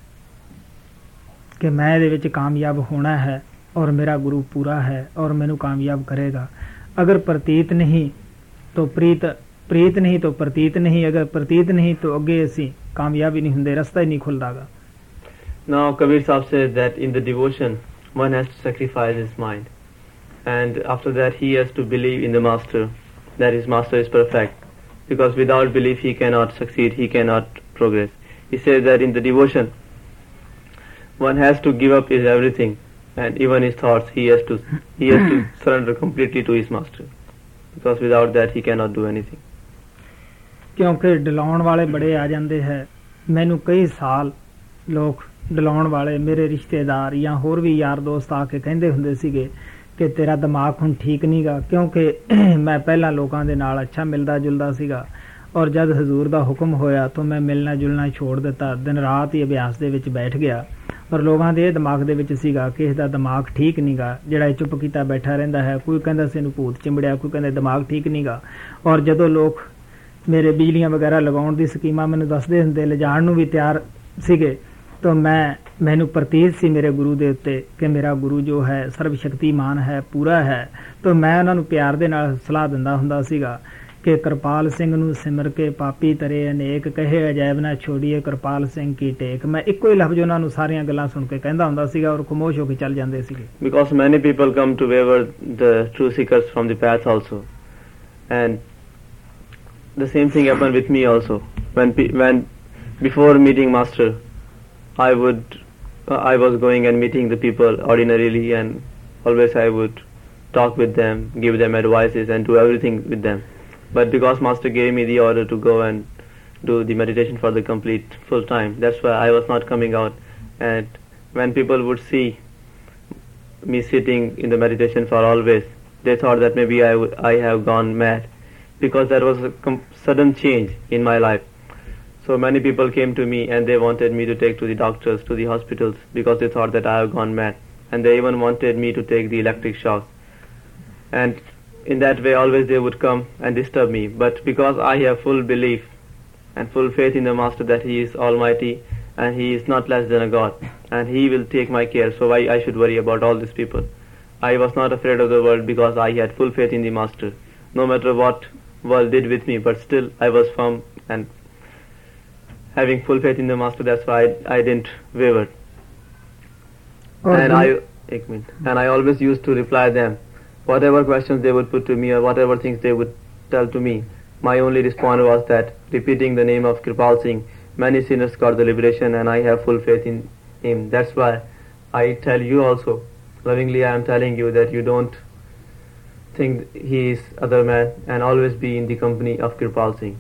कि मैं इहदे विच कामयाब होना है और मेरा गुरु पूरा है और मैनू कामयाब करेगा। अगर प्रतीत नहीं तो प्रीत, प्रीत नहीं तो प्रतीत नहीं, अगर प्रतीत नहीं तो अगे असी कामयाब ही नहीं हुंदे, रास्ता ही नहीं खुलदागा। Now Kabir Sahib says that in the devotion one has to sacrifice his mind, and after that he has to believe in the master, that his master is perfect, because without belief he cannot succeed, he cannot progress. He says that in the devotion one has to give up his everything, and even his thoughts he has to he has to surrender completely to his master, because without that he cannot do anything. क्योंकि डलाउण वाले बड़े आ जाते हैं। मैनू कई साल लोग डलाउण वाले मेरे रिश्तेदार या होर भी यार दोस्त आके कहंदे हुंदे सीगे कि तेरा दिमाग हुण ठीक नहीं गा, क्योंकि मैं पहला लोगों दे नाल अच्छा मिलदा जुलदा सीगा और जब हजूर दा हुक्म होया तो मैं मिलना जुलना छोड़ दिता, दिन रात ही अभ्यास दे विच बैठ गया और लोगों दे दिमाग दे विच सीगा कि इसदा दिमाग ठीक नहीं गा, जिहड़ा चुप कीता बैठा रहिंदा है। कोई कहंदा सी इहनूं भूत चिंबड़िया, कोई कहंदा दिमाग ठीक नहीं गा। और जदों लोग मेरे बिजलियां वगैरह लगाउण दी स्कीमां मैनूं दसदे हुंदे, लिजाण नूं भी तैयार सीगे, तो मैं मैनू प्रतीत सी मेरे गुरु दे उत्ते कि मेरा गुरु जो है सर्वशक्तिमान है, पूरा है। तो मैं उन्हां नूं प्यार दे नाल सलाह दिंदा हुंदा सीगा कि कृपाल सिंह नूं सिमर के पापी तरे अनेक, कहे अजैब ना छोड़िए कृपाल सिंह की टेक। मैं इक्को ही लफ्ज उन्हां नूं सारियां गल्लां सुन के कहंदा हुंदा सीगा और खामोश हो के चल जांदे सीगे। Because many people come to waver the true seekers from the path also, and the same thing happened with me also. When when before meeting master, I would uh, I was going and meeting the people ordinarily, and always I would talk with them, give them advices and do everything with them. But because Master gave me the order to go and do the meditation for the complete full time, that's why I was not coming out. And when people would see me sitting in the meditation for always, they thought that maybe I, w- I have gone mad, because there was a com- sudden change in my life. So many people came to me and they wanted me to take to the doctors, to the hospitals, because they thought that I have gone mad. And they even wanted me to take the electric shocks. And in that way always they would come and disturb me. But because I have full belief and full faith in the Master that he is almighty and he is not less than a God, and he will take my care, so why I should worry about all these people. I was not afraid of the world because I had full faith in the Master. No matter what world did with me, but still I was firm and having full faith in the Master. That's why I, I didn't waver. And I, एक minute, and I always used to reply them. Whatever questions they would put to me or whatever things they would tell to me, my only response was that, repeating the name of Kripal Singh, many sinners got the liberation and I have full faith in him. That's why I tell you also, lovingly I am telling you that you don't think he is other man, and always be in the company of Kripal Singh.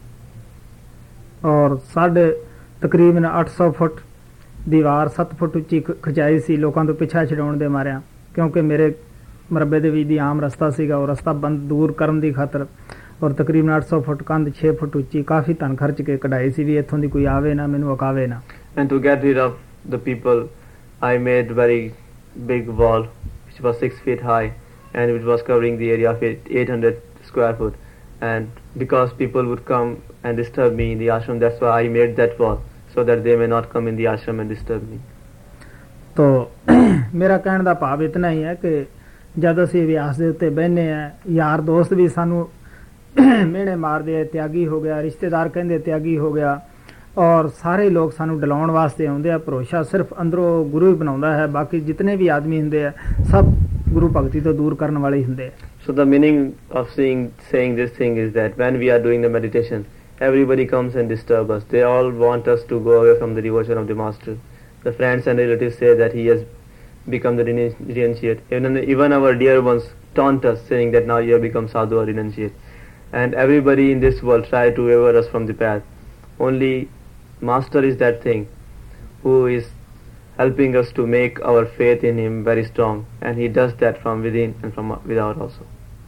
ਔਰ ਸਾਡੇ ਤਕਰੀਬਨ ਅੱਠ ਸੌ ਫੁੱਟ ਦੀਵਾਰ ਸੱਤ ਫੁੱਟ ਉੱਚੀ ਖਿਚਾਈ ਸੀ ਲੋਕਾਂ ਤੋਂ ਪਿੱਛਾ ਛਡਾਉਣ ਦੇ ਮਾਰਿਆਂ, ਕਿਉਂਕਿ ਮੇਰੇ ਮਰਬੇ ਦੇ ਵਿੱਚ ਦੀ ਆਮ ਰਸਤਾ ਸੀਗਾ, ਉਹ ਰਸਤਾ ਬੰਦ ਦੂਰ ਕਰਨ ਦੀ ਖਾਤਰ। ਔਰ ਤਕਰੀਬਨ ਅੱਠ ਸੌ ਫੁੱਟ ਕੰਧ ਛੇ ਫੁੱਟ ਉੱਚੀ ਕਾਫੀ ਧਨ ਖਰਚ ਕੇ ਕਢਾਈ ਸੀ ਵੀ ਇੱਥੋਂ ਦੀ ਕੋਈ ਆਵੇ ਨਾ, ਮੈਨੂੰ ਅਕਾਵੇ ਨਾ। And to get rid of the people, I made very big wall which was six feet high and it was covering the area of eight hundred square foot. And because people would come and disturb me in the ashram, that's why I made that wall, so that they may not come in the ashram and disturb me. तो मेरा कहने का भाव इतना ही है कि जब असी अभ्यास के उत्ते बहने हैं, यार दोस्त भी सानू मेहने मारदे, त्यागी हो गया, रिश्तेदार कहते त्यागी हो गया, और सारे लोग सानू डलाउण वास्ते आउंदे आ। भरोसा सिर्फ अंदरों गुरु ही बनाउंदा है, बाकी जितने भी आदमी हुंदे आ सब गुरु भगती तो दूर करने वाले ही हुंदे। So the meaning of saying saying this thing is that when we are doing the meditation, everybody comes and disturb us. They all want us to go away from the devotion of the Master. The friends and relatives say that he has become the renunciate. Even, even our dear ones taunt us, saying that now you have become sadhu or renunciate. And everybody in this world try to waver us from the path. Only Master is that thing who is helping us to make our faith in him very strong, and he does that from within and from without also.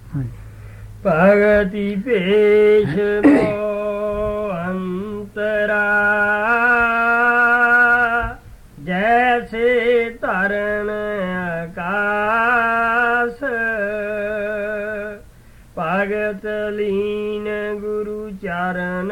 Bhagati Peshmo Antara Jaise Taran Akas Bhagat Leen Guru Charan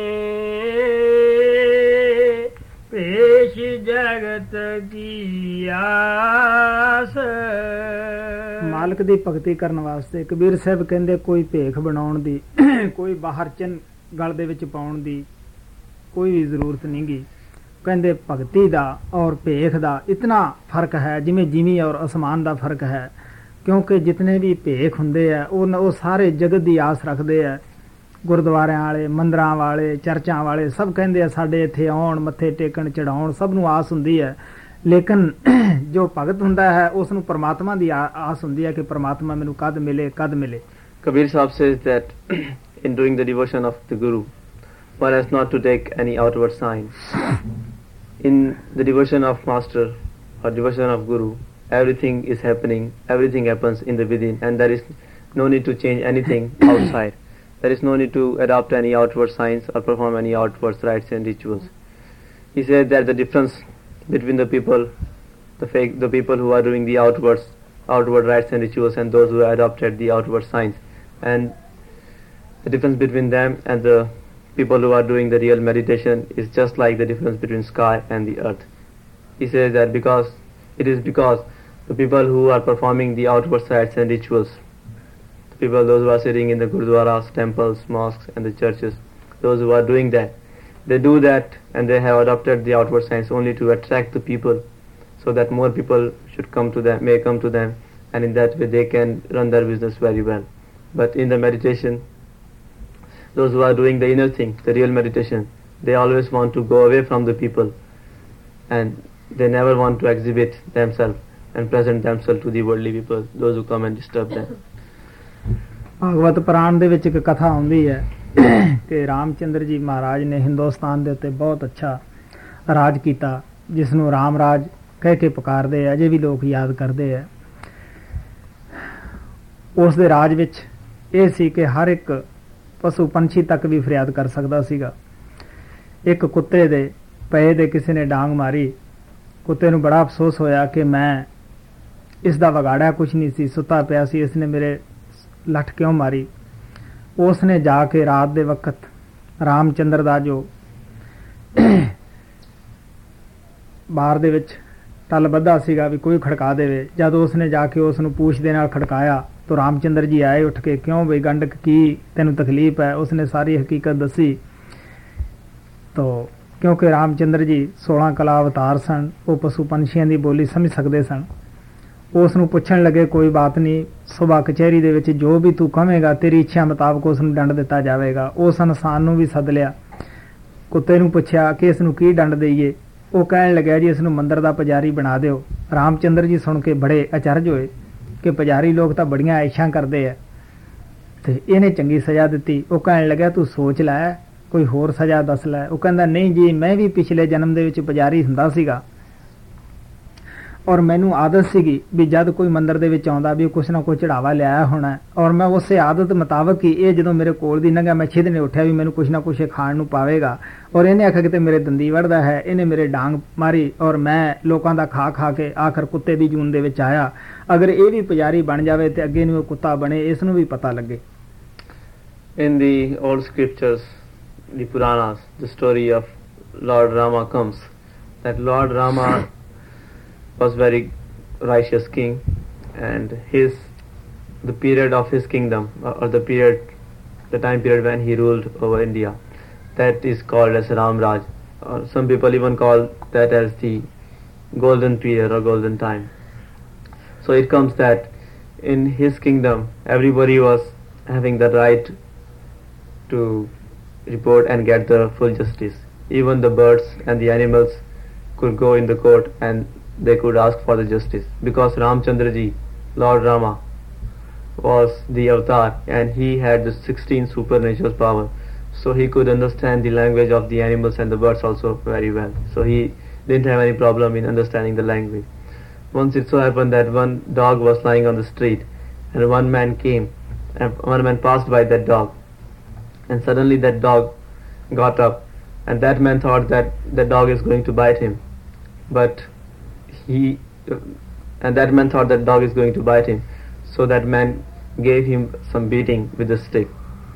Mein Pesh Jagat Ki Aas। ਮਾਲਕ ਦੀ ਭਗਤੀ ਕਰਨ ਵਾਸਤੇ ਕਬੀਰ ਸਾਹਿਬ ਕਹਿੰਦੇ ਕੋਈ ਭੇਖ ਬਣਾਉਣ ਦੀ, ਕੋਈ ਬਾਹਰ ਚਿੰਨ ਗਲ ਦੇ ਵਿੱਚ ਪਾਉਣ ਦੀ ਕੋਈ ਵੀ ਜ਼ਰੂਰਤ ਨਹੀਂ ਗੀ। ਕਹਿੰਦੇ ਭਗਤੀ ਦਾ ਔਰ ਭੇਖ ਦਾ ਇਤਨਾ ਫਰਕ ਹੈ ਜਿਵੇਂ ਜਿਵੇਂ ਔਰ ਅਸਮਾਨ ਦਾ ਫਰਕ ਹੈ, ਕਿਉਂਕਿ ਜਿਤਨੇ ਵੀ ਭੇਖ ਹੁੰਦੇ ਆ ਉਹ ਉਹ ਸਾਰੇ ਜਗਤ ਦੀ ਆਸ ਰੱਖਦੇ ਆ। ਗੁਰਦੁਆਰਿਆਂ ਵਾਲੇ, ਮੰਦਰਾਂ ਵਾਲੇ, ਚਰਚਾਂ ਵਾਲੇ ਸਭ ਕਹਿੰਦੇ ਆ ਸਾਡੇ ਇੱਥੇ ਆਉਣ, ਮੱਥੇ ਟੇਕਣ, ਚੜਾਉਣ, ਸਭ ਨੂੰ ਆਸ ਹੁੰਦੀ ਹੈ। ਲੇਕਿਨ ਜੋ ਭਗਤ ਹੁੰਦਾ ਹੈ ਉਸ ਨੂੰ ਪਰਮਾਤਮਾ ਦੀ ਆਸ ਹੁੰਦੀ ਹੈ ਕਿ ਪਰਮਾਤਮਾ ਮੈਨੂੰ ਕਦ ਮਿਲੇ ਕਦ ਮਿਲੇ। Kabir Sahib says that in doing the devotion of the Guru, one has not to take any outward sign. In the devotion of Master or devotion of Guru, everything is happening, everything happens in the within, and there is no need to change anything outside. There is no need to adopt any outward signs or perform any outward rites and rituals. He said that the difference between the people, the fake, the people who are doing the outwards, outward rites and rituals, and those who adopted the outward signs, and the difference between them and the people who are doing the real meditation is just like the difference between sky and the earth. He says that because it is because the people who are performing the outward rites and rituals, the people, those who are sitting in the gurdwaras, temples, mosques, and the churches, those who are doing that, they do that and they have adopted the outward signs only to attract the people, so that more people should come to them, may come to them, and in that way they can run their business very well. But in the meditation, those who are doing the inner thing, the real meditation, they always want to go away from the people, and they never want to exhibit themselves. and present themselves to the worldly people, those who come and disturb them. Bhagwat ਪੁਰਾਣ ਦੇ ਵਿੱਚ ਇੱਕ ਕਥਾ ਆਉਂਦੀ ਹੈ ਕਿ ਰਾਮਚੰਦਰ ਜੀ ਮਹਾਰਾਜ ਨੇ ਹਿੰਦੁਸਤਾਨ ਦੇ ਉੱਤੇ ਬਹੁਤ ਅੱਛਾ ਰਾਜ ਕੀਤਾ, ਜਿਸ ਨੂੰ ਰਾਮ ਰਾਜ ਕਹਿ ਕੇ ਪੁਕਾਰਦੇ ਆ, ਅਜੇ ਵੀ ਲੋਕ ਯਾਦ ਕਰਦੇ ਆ। ਉਸ ਦੇ ਰਾਜ ਵਿੱਚ ਇਹ ਸੀ ਕਿ ਹਰ ਇੱਕ ਪਸ਼ੂ ਪੰਛੀ ਤੱਕ ਵੀ ਫਰਿਆਦ ਕਰ ਸਕਦਾ ਸੀਗਾ। ਇੱਕ ਕੁੱਤੇ ਦੇ ਪਏ ਦੇ ਕਿਸੇ ਨੇ ਡਾਂਗ ਮਾਰੀ, ਕੁੱਤੇ ਨੂੰ ਬੜਾ ਅਫਸੋਸ ਹੋਇਆ ਕਿ ਮੈਂ ਇਸ ਦਾ ਵਿਗਾੜਿਆ ਕੁਛ ਨਹੀਂ ਸੀ, ਸੁੱਤਾ ਪਿਆ ਸੀ, ਇਸ ਨੇ ਮੇਰੇ ਲੱਠ ਕਿਉਂ ਮਾਰੀ। ਉਸ ਨੇ ਜਾ ਕੇ ਰਾਤ ਦੇ ਵਕਤ ਰਾਮਚੰਦਰ ਦਾ ਜੋ ਬਾਹਰ ਦੇ ਵਿੱਚ ਟੱਲ ਬੱਧਾ ਸੀਗਾ ਵੀ ਕੋਈ ਖੜਕਾ ਦੇਵੇ, ਜਦ ਉਸ ਨੇ ਜਾ ਕੇ ਉਸ ਨੂੰ ਪੂਛ ਦੇ ਨਾਲ ਖੜਕਾਇਆ ਤਾਂ ਰਾਮਚੰਦਰ ਜੀ ਆਏ ਉੱਠ ਕੇ, ਕਿਉਂ ਬਈ ਗੰਡਕ ਕੀ ਤੈਨੂੰ ਤਕਲੀਫ ਹੈ। ਉਸਨੇ ਸਾਰੀ ਹਕੀਕਤ ਦੱਸੀ। ਤਾਂ ਕਿਉਂਕਿ ਰਾਮਚੰਦਰ ਜੀ ਸੋਲਾਂ ਕਲਾ ਅਵਤਾਰ ਸਨ, ਉਹ ਪਸ਼ੂ ਪੰਛੀਆਂ ਦੀ ਬੋਲੀ ਸਮਝ ਸਕਦੇ ਸਨ। ਉਸ ਨੂੰ ਪੁੱਛਣ ਲੱਗੇ, ਕੋਈ ਬਾਤ ਨਹੀਂ, ਸੁਬਾ ਕਚਹਿਰੀ ਦੇ ਵਿੱਚ ਜੋ ਵੀ ਤੂੰ ਕਹੇਗਾ ਤੇਰੀ ਇੱਛਾ ਮੁਤਾਬਕ ਉਸ ਨੂੰ ਦੰਡ ਦਿੱਤਾ ਜਾਵੇਗਾ। ਉਸ ਇਨਸਾਨ ਨੂੰ ਵੀ ਸੱਦ ਲਿਆ, ਕੁੱਤੇ ਨੂੰ ਪੁੱਛਿਆ ਕਿ ਇਸ ਨੂੰ ਕੀ ਦੰਡ ਦੇਈਏ। ਉਹ ਕਹਿਣ ਲੱਗਿਆ, ਜੀ ਇਸ ਨੂੰ ਮੰਦਰ ਦਾ ਪੁਜਾਰੀ ਬਣਾ ਦਿਓ। ਰਾਮਚੰਦਰ ਜੀ ਸੁਣ ਕੇ ਬੜੇ ਅਚਰਜ ਹੋਏ ਕਿ ਪੁਜਾਰੀ ਲੋਕ ਤਾਂ ਬੜੀਆਂ ਐਸ਼ਾਂ ਕਰਦੇ ਆ ਤੇ ਇਹਨੇ ਚੰਗੀ ਸਜ਼ਾ ਦਿੱਤੀ। ਉਹ ਕਹਿਣ ਲੱਗਿਆ, ਤੂੰ ਸੋਚ ਲੈ, ਕੋਈ ਹੋਰ ਸਜ਼ਾ ਦੱਸ ਲੈ। ਉਹ ਕਹਿੰਦਾ, ਨਹੀਂ ਜੀ, ਮੈਂ ਵੀ ਪਿਛਲੇ ਜਨਮ ਦੇ ਵਿੱਚ ਪੁਜਾਰੀ ਹੁੰਦਾ ਸੀਗਾ ਔਰ ਮੈਨੂੰ ਆਦਤ ਸੀਗੀ ਵੀ ਜਦ ਕੋਈ ਮੰਦਰ ਦੇ ਵਿੱਚ ਆਉਂਦਾ ਵੀ ਕੁਛ ਨਾ ਕੁਛ ਚੜਾਵਾ ਲਿਆਇਆ ਹੋਣਾ, ਔਰ ਮੈਂ ਉਸੇ ਆਦਤ ਮੁਤਾਬਕ ਹੀ ਇਹ ਜਦੋਂ ਮੇਰੇ ਕੋਲ ਦੀ ਲੰਘਿਆ ਮੈਂ ਛਿਦ ਨੇ ਉੱਠਿਆ ਵੀ ਮੈਨੂੰ ਕੁਛ ਨਾ ਕੁਛ ਖਾਣ ਨੂੰ ਪਾਵੇਗਾ। ਔਰ ਇਹਨੇ ਆਖਿਆ ਕਿ ਤੇ ਮੇਰੇ ਦੰਦੀ ਵੜਦਾ ਹੈ, ਇਹਨੇ ਮੇਰੇ ਡਾਂਗ ਮਾਰੀ ਔਰ ਮੈਂ ਲੋਕਾਂ ਦਾ ਖਾ ਖਾ ਕੇ ਆਖਰ ਕੁੱਤੇ ਦੀ ਜੂਨ ਦੇ ਵਿੱਚ ਆਇਆ। ਅਗਰ ਇਹ ਵੀ ਪੁਜਾਰੀ ਬਣ ਜਾਵੇ ਤੇ ਅੱਗੇ ਨੂੰ ਕੁੱਤਾ ਬਣੇ, ਇਸ ਨੂੰ ਵੀ ਪਤਾ ਲੱਗੇ। In the old scriptures, the Puranas, the story of Lord Rama comes, that Lord Rama was very righteous king, and his the period of his kingdom, or the period the time period when he ruled over India, that is called as Ram Raj, or some people even call that as the golden period or golden time. So it comes that in his kingdom everybody was having the right to report and get the full justice. Even the birds and the animals could go in the court and they could ask for the justice, because Ramchandra ji, Lord Rama, was the avatar and he had the sixteen supernatural power, so he could understand the language of the animals and the birds also very well. So he didn't have any problem in understanding the language. Once it so happened that one dog was lying on the street, and one man came and one man passed by that dog, and suddenly that dog got up, and that man thought that the dog is going to bite him, but he and that man thought that dog is going to bite him, so that man gave him some beating with a stick.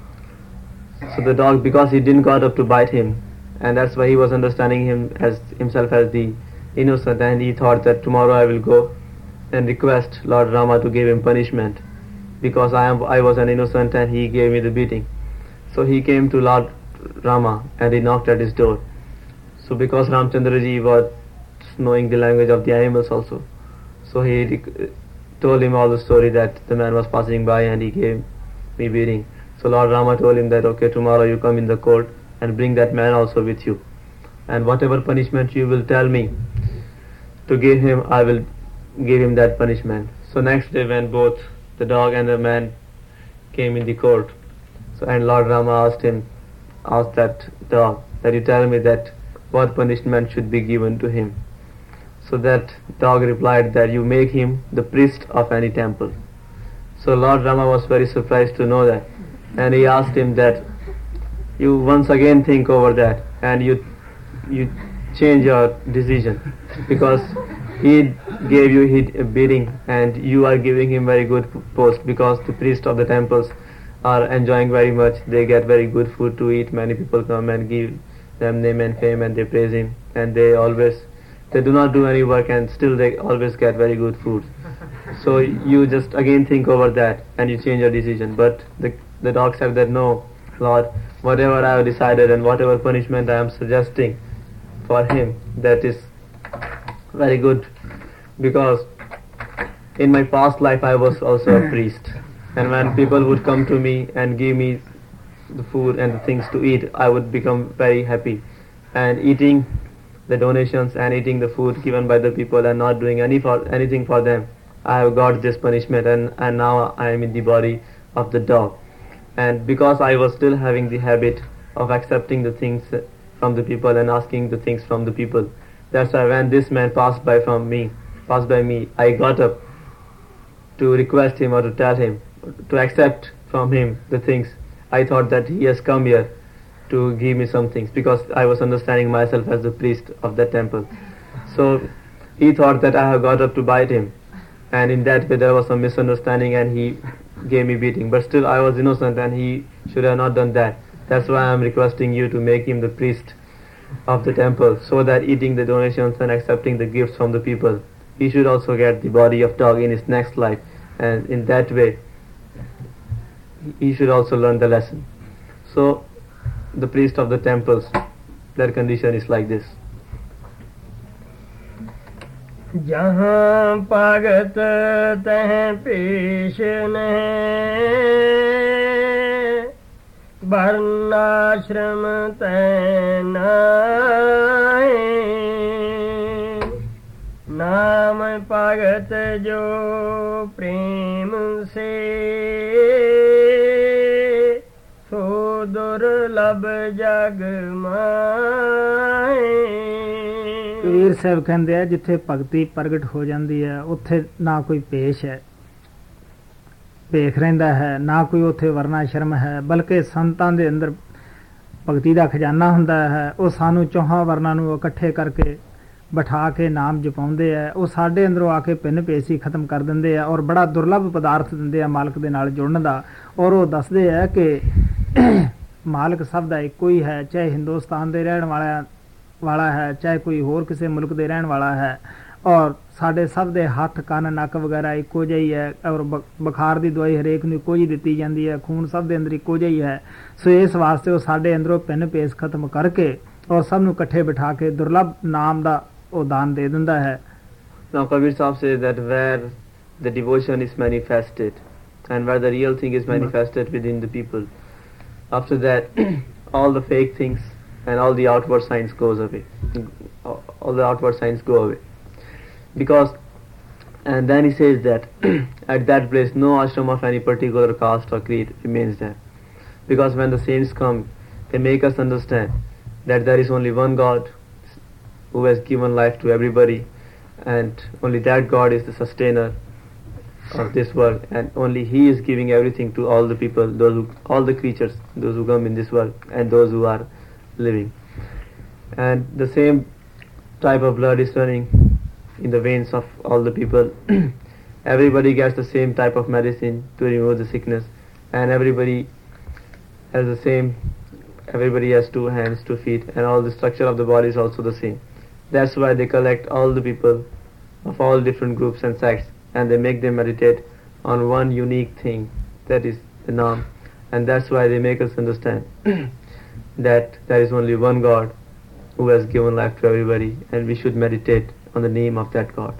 So the dog, because he didn't got up to bite him, and that's why he was understanding him as himself as the innocent, and he thought that tomorrow I will go and request Lord Rama to give him punishment, because I am I was an innocent and he gave me the beating. So he came to Lord Rama and he knocked at his door. So because Ramchandra ji was knowing the language of the animals also, so he rec- told him all the story that the man was passing by and he gave me beating. So Lord Rama told him that, okay, tomorrow you come in the court and bring that man also with you, and whatever punishment you will tell me to give him, I will give him that punishment. So next day when both the dog and the man came in the court, so and Lord Rama asked him, asked that dog, that you tell me that what punishment should be given to him. So that dog replied that you make him the priest of any temple. So Lord Rama was very surprised to know that, and he asked him that you once again think over that and you you change your decision, because he gave you hit a beating and you are giving him very good post, because the priests of the temples are enjoying very much, they get very good food to eat, many people come and give them name and fame and they praise him, and they always they do not do any work and still they always get very good food. So you just again think over that and you change your decision. But the, the dog said that, no Lord, whatever I have decided and whatever punishment I am suggesting for him, that is very good, because in my past life I was also a priest, and when people would come to me and give me the food and the things to eat, I would become very happy, and eating the donations and eating the food given by the people and not doing any for anything for them, I have got this punishment, and, and now I am in the body of the dog. And because I was still having the habit of accepting the things from the people and asking the things from the people, that's why when this man passed by from me, passed by me, I got up to request him or to tell him, to accept from him the things. I thought that he has come here to give me some things, because I was understanding myself as the priest of that temple. So he thought that I have got up to bite him, and in that way there was some misunderstanding and he gave me beating. But still I was innocent and he should have not done that. That's why I am requesting you to make him the priest of the temple, so that eating the donations and accepting the gifts from the people, he should also get the body of dog in his next life, and in that way he should also learn the lesson. So the priest of the temples, their condition is like this. जहाँ पागत तह पेश नहीं, वर्णाश्रम तह नहीं, नाम पागत जो प्रेम से, सो दुर्लभ जग माए। ਕਬੀਰ ਸਾਹਿਬ ਕਹਿੰਦੇ ਆ ਜਿੱਥੇ ਭਗਤੀ ਪ੍ਰਗਟ ਹੋ ਜਾਂਦੀ ਹੈ ਉੱਥੇ ਨਾ ਕੋਈ ਪੇਸ਼ ਹੈ, ਭੇਖ ਰਹਿੰਦਾ ਹੈ, ਨਾ ਕੋਈ ਉੱਥੇ ਵਰਨਾਸ਼ਰਮ ਹੈ, ਬਲਕਿ ਸੰਤਾਂ ਦੇ ਅੰਦਰ ਭਗਤੀ ਦਾ ਖਜ਼ਾਨਾ ਹੁੰਦਾ ਹੈ। ਉਹ ਸਾਨੂੰ ਚੌਹਾਂ ਵਰਨਾਂ ਨੂੰ ਇਕੱਠੇ ਕਰਕੇ ਬਿਠਾ ਕੇ ਨਾਮ ਜਪਾਉਂਦੇ ਆ, ਉਹ ਸਾਡੇ ਅੰਦਰੋਂ ਆ ਕੇ ਪਿੰਨ ਪੇਸੀ ਖਤਮ ਕਰ ਦਿੰਦੇ ਆ ਔਰ ਬੜਾ ਦੁਰਲਭ ਪਦਾਰਥ ਦਿੰਦੇ ਆ ਮਾਲਕ ਦੇ ਨਾਲ ਜੁੜਨ ਦਾ। ਔਰ ਉਹ ਦੱਸਦੇ ਆ ਕਿ ਮਾਲਕ ਸਭ ਦਾ ਇੱਕੋ ਹੀ ਹੈ, ਚਾਹੇ ਹਿੰਦੁਸਤਾਨ ਦੇ ਰਹਿਣ ਵਾਲਾ ਵਾਲਾ ਹੈ, ਚਾਹੇ ਕੋਈ ਹੋਰ ਕਿਸੇ ਮੁਲਕ ਦੇ ਰਹਿਣ ਵਾਲਾ ਹੈ, ਔਰ ਸਾਡੇ ਸਭ ਦੇ ਹੱਥ ਕੰਨ ਨੱਕ ਵਗੈਰਾ ਇੱਕੋ ਜਿਹੀ ਹੈ, ਔਰ ਬੁਖਾਰ ਦੀ ਦਵਾਈ ਹਰੇਕ ਨੂੰ ਇੱਕੋ ਜਿਹੀ ਦਿੱਤੀ ਜਾਂਦੀ ਹੈ, ਖੂਨ ਸਭ ਦੇ ਅੰਦਰ ਇੱਕੋ ਜਿਹੀ ਹੈ। ਸੋ ਇਸ ਵਾਸਤੇ ਉਹ ਸਾਡੇ ਅੰਦਰੋਂ ਪਿੰਨ ਪੇਸ ਖਤਮ ਕਰਕੇ ਔਰ ਸਭ ਨੂੰ ਇਕੱਠੇ ਬਿਠਾ ਕੇ ਦੁਰਲਭ ਨਾਮ ਦਾ ਉਹ ਦਾਨ ਦੇ ਦਿੰਦਾ ਹੈ। Now Kabir Sahib says that where the devotion is manifested and where the real thing is manifested within the people, after that all the fake things and all the outward signs goes away, all the outward signs go away. Because, and then he says that at that place no ashram of any particular caste or creed remains there. Because when the saints come, they make us understand that there is only one God who has given life to everybody, and only that God is the sustainer of this world, and only He is giving everything to all the people, those who, all the creatures, those who come in this world and those who are living. And the same type of blood is running in the veins of all the people. Everybody gets the same type of medicine to remove the sickness, and everybody has the same, everybody has two hands, two feet, and all the structure of the body is also the same. That's why they collect all the people of all different groups and sects, and they make them meditate on one unique thing, that is the Naam. And that's why they make us understand that there is only one God who has given life to everybody, and we should meditate on the name of that God.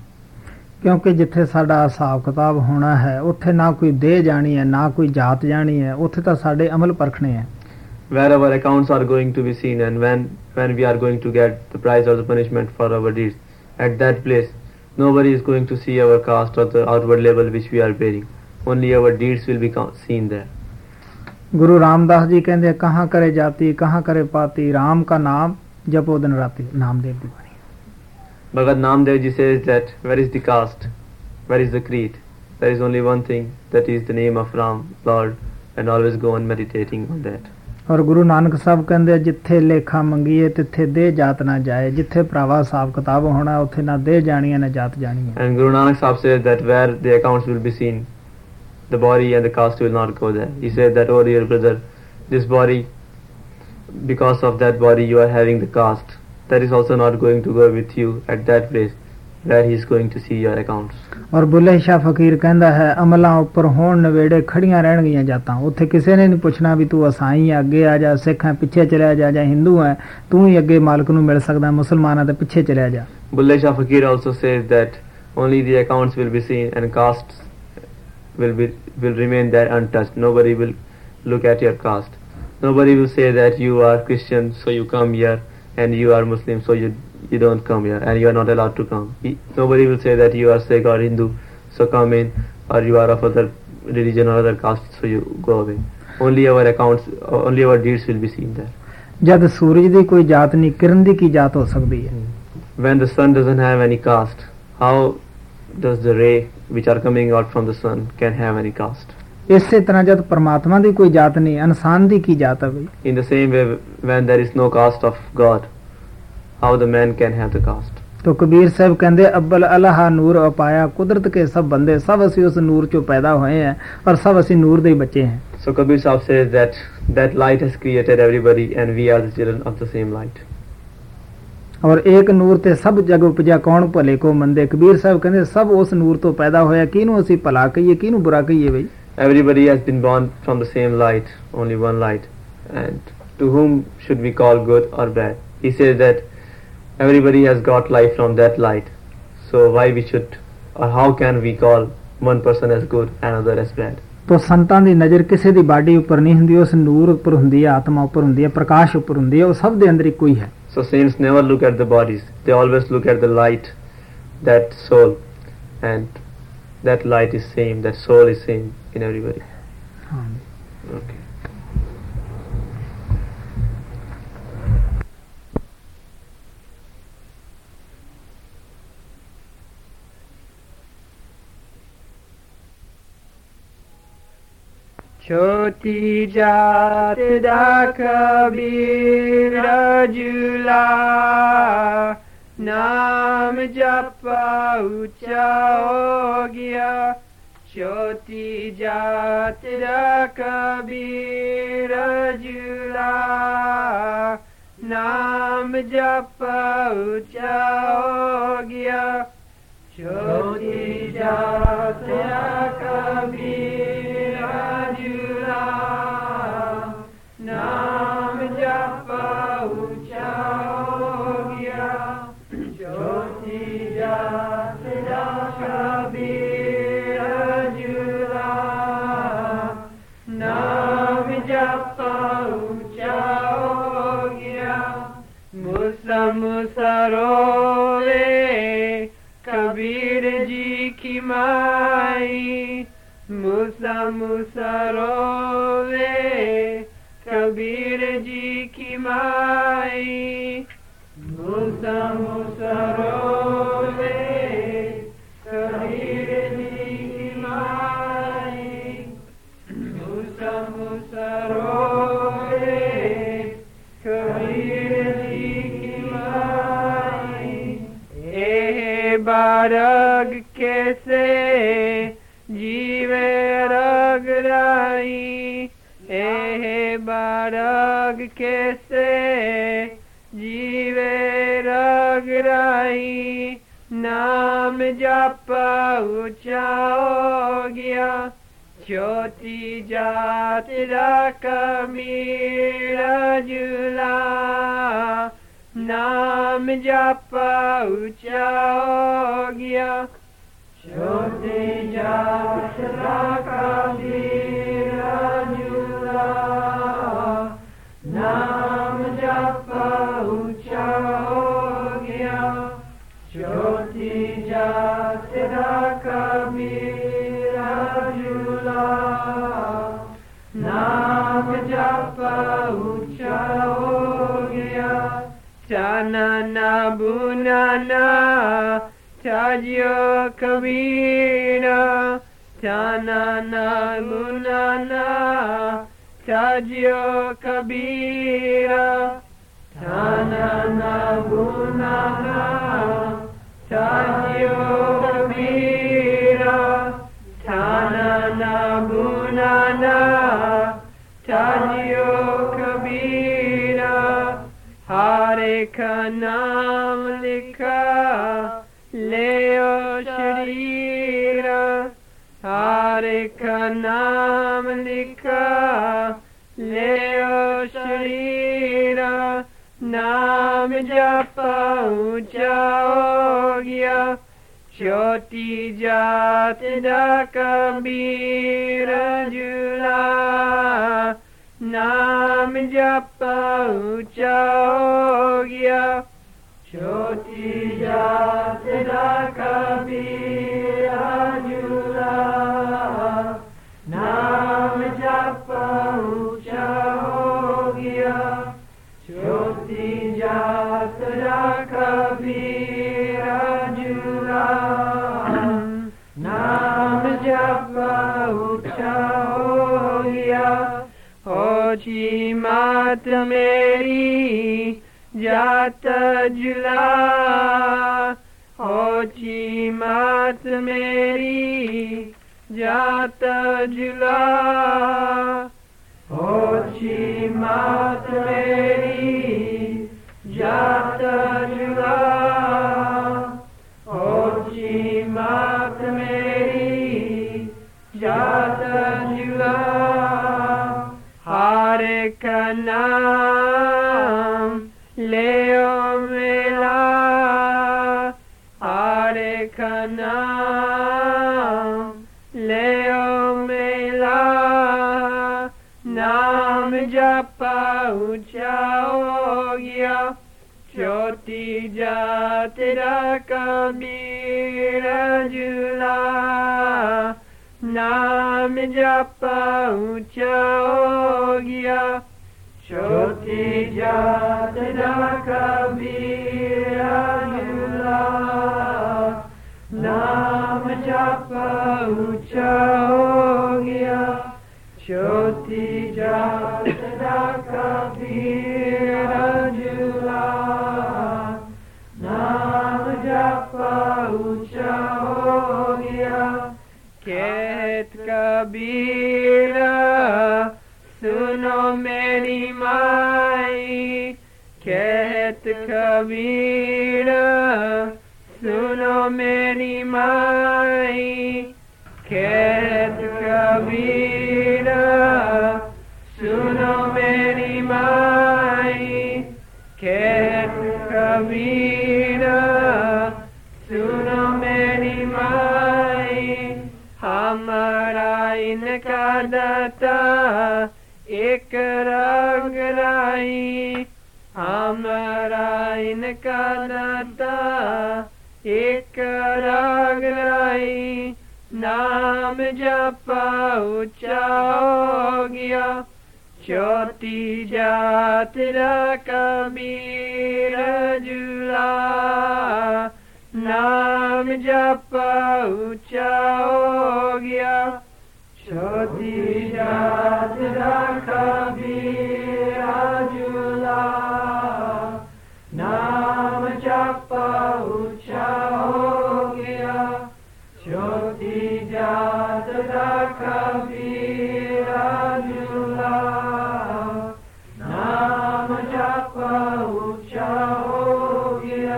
ਕਿਉਂਕਿ ਜਿੱਥੇ ਸਾਡਾ ਹਿਸਾਬ ਕਿਤਾਬ ਹੋਣਾ ਹੈ ਉੱਥੇ ਨਾ ਕੋਈ ਦੇਹ ਜਾਣੀ ਹੈ, ਨਾ ਕੋਈ ਜਾਤ ਜਾਣੀ ਹੈ, ਉੱਥੇ ਤਾਂ ਸਾਡੇ ਅਮਲ ਪਰਖਣੇ ਹੈ। Where our accounts are going to be seen, and when when we are going to get the prize or the punishment for our deeds, at that place nobody is going to see our caste or the outward label which we are bearing. Only our deeds will be seen there. गुरु रामदास जी कहते कहाँ करे जाति कहाँ करे पाति, राम का नाम जपो दिन राति। नामदेव की वाणी। Bhagat Namdev ji says that where is the caste, where is the creed? There is only one thing, that is the name of Ram, Lord, and always go on meditating on that. ਔਰ ਗੁਰੂ ਨਾਨਕ ਸਾਹਿਬ ਕਹਿੰਦੇ ਜਿੱਥੇ ਲੇਖਾ ਮੰਗੀਏ ਤਿੱਥੇ ਦੇਹ ਜਾਤ ਨਾ ਜਾਏ, ਜਿੱਥੇ ਭਰਾਵਾ ਹਿਸਾਬ ਕਿਤਾਬ ਹੋਣਾ ਉੱਥੇ ਨਾ ਦੇਹ ਜਾਣੀ ਹੈ ਨਾ ਜਾਤ ਜਾਣੀ ਹੈ। And Guru Nanak Sahib says that where the accounts will be seen, the body and the caste will not go there. He said that, oh dear brother, this body, because of that body you are having the caste, that is also not going to go with you at that place where he is going to see your accounts. ਔਰ ਬੁੱਲੇ ਸ਼ਾਹ ਫਕੀਰ ਕਹਿੰਦਾ ਹੈ ਅਮਲਾਂ ਉੱਪਰ ਹੋਣ ਨਵੇੜੇ ਖੜੀਆਂ ਰਹਿਣਗੀਆਂ ਜਾਤਾਂ, ਉੱਥੇ ਕਿਸੇ ਨੇ ਨਹੀਂ ਪੁੱਛਣਾ ਵੀ ਤੂੰ ਅਸਾਈ ਹੈ ਅੱਗੇ ਆ ਜਾ, ਸਿੱਖ ਹੈ ਪਿੱਛੇ ਚਲਿਆ ਜਾ, ਜਾਂ ਹਿੰਦੂ ਹੈ ਤੂੰ ਹੀ ਅੱਗੇ ਮਾਲਕ ਨੂੰ ਮਿਲ ਸਕਦਾ, ਮੁਸਲਮਾਨਾਂ ਦੇ ਪਿੱਛੇ ਚਲਿਆ ਜਾ। Bulle Shah Fakir also says that only the accounts will be seen and castes will be will remain there untouched. Nobody will look at your caste. Nobody will say that you are Christian so you come here and you are Muslim, so you you don't come here, and you are not allowed to come. He, nobody will say that you are Sikh or Hindu, so come in, or you are of other religion or other caste, so you go away. Only our accounts, only our deeds will be seen there. ਜਦ ਸੂਰਜ ਦੀ ਕੋਈ ਜਾਤ ਨਹੀਂ, ਕਿਰਨ ਦੀ ਕੀ ਜਾਤ ਹੋ ਸਕਦੀ ਹੈ? When the sun doesn't have any caste, how does the ray which are coming out from the sun can have any caste? ਇਸੇ ਤਰ੍ਹਾਂ ਜਦ ਪਰਮਾਤਮਾ ਦੀ ਕੋਈ ਜਾਤ ਨਹੀਂ, ਇਨਸਾਨ ਦੀ ਕੀ ਜਾਤ ਹੈ ਬਈ? In the same way, when there is no caste of God, how the man can have the caste? तो कबीर साहब कहते अब्बल अल्लाह नूर अपाया कुदरत के सब बंदे सब असी उस नूर चो पैदा हुए हैं और सब असी नूर दे बच्चे हैं. So Kabir Sahib says that that light has created everybody and we are the children of the same light. और एक नूर ते सब जग उपजा कौन भले को मंदे. कबीर साहब कहते सब उस नूर तो पैदा होया, किनू असी भला कहिए किनू बुरा कहिए भाई? Everybody has been born from the same light, only one light, and to whom should we call good or bad? He says that everybody has got life from that light, so why we should or how can we call one person as good and another as bad? तो संतां दी नज़र किसी दी बाडी उपर नहीं हुंदी, उस नूर उपर हुंदी है, आत्मा उपर हुंदी है, प्रकाश उपर हुंदी है, वो सब दे अंदर इक्को ही है. So saints never look at the bodies, they always look at the light, that soul, and that light is same, that soul is same in everybody. Okay. छोटी जात दा कबीर जुला नाम जपा ऊंचा हो गया. छोटी जात दा कबीर जुला नाम जपा ऊंचा हो गया. छोटी जात दा कबीर जुला नाम जपा ऊंचा हो गया. छोटी जात दा कबीर जुला नाम जपा ऊंचा हो गया. मूसा मूसा रोवे कबीर जी की माई, मूसा मूसा रोवे कबीर जी की माई. मूसा मूसा रोवे कबीर जी की माई. मूसा मूसा रोवे कबीर जी की माई. ए बारग कैसे जीवे रगराई, ए बारग कैसे जीवे रगराई. नाम जपा ऊंचा हो गया. छोटी जात दा कबीर जुला नाम जपा ऊंचा हो गया. छोटी जात दा कबीर जुला नाम जपा ऊंचा हो गया. छोटी जात दा कबीर जुला नाम जपा ऊंचा हो गया. चाना ना बुनाना चाजियो कबीरा, चाना ना बुनाना चाजियो कबीरा. चाना ना बुनाना चाजियो कबीरा. चाना ना बुनाना चाजियो कबीरा. हर एक नाम लिखा ले ओ शरीरा. हर एक नाम लिखा ले ओ शरीरा. नाम जपा ऊंचा हो गया. छोटी जात दा कबीर जुला नाम जप ऊंचा हो गया। छोटी जात रा कबीरा झूला, नाम जप ऊंचा हो गया। छोटी जात रा कबीरा झूला, नाम जप ऊंचा हो गया। ओची मात मेरी जात झूला, ओची मात मेरी जात झूला, ओची मात मेरी जात झूला, ओची मात मेरी जात झूला। हर का नाम लेओ मेला, हर का नाम लेओ मेला। नाम जपा ऊंचा हो गया। छोटी जात रा कबीरा झूला, नाम जपा ऊंचा हो गया। छोटी जात रा कबीरा झूला, नाम जपा ऊंचा हो गया। छोटी जात रा कबीरा झूला, नाम जपा ऊंचा हो गया। कहत कबीरा सुनो मेरी माई, कहत कबीरा सुनो मेरी माई, कहत कबीरा सुनो मेरी माई, कहत कबीरा सुनो मेरी माई। हमारा इनका दाता एक रंग राई, हमारा इनका दाता एक रंग राई। नाम जपा ऊंचा हो गया। छोटी जात रा कबीरा झूला, नाम जपा ऊंचा हो गया। छोटी जात रा कबीरा झूला, नाम जपा ऊंचा हो गया। छोटी जात रा कबीरा झूला, नाम जपा ऊंचा हो गया।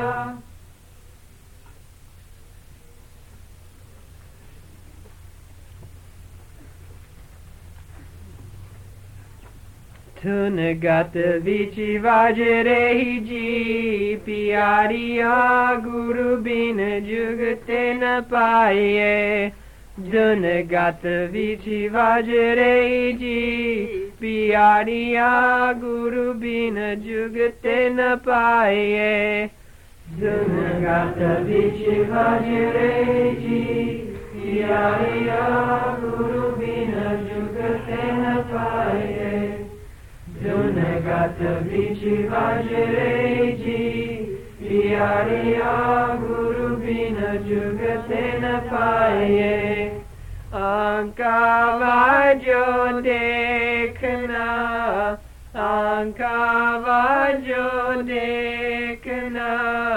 धुन गत विच बाज रही जी, प्यारिया गुरु बिन जुगते न पाए। धुन गत विच बाज रही जी, प्यारिया गुरु बिन जुगते न पाए। धुन गत विच बाज रही जी, प्यारिया गुरु बिन जुगते न पाए। धुन गत विच बाज रही जी, प्यारिया गुरु बिन जुगते न पाए। आंका वाजो देखना, आंका वाजो देखना,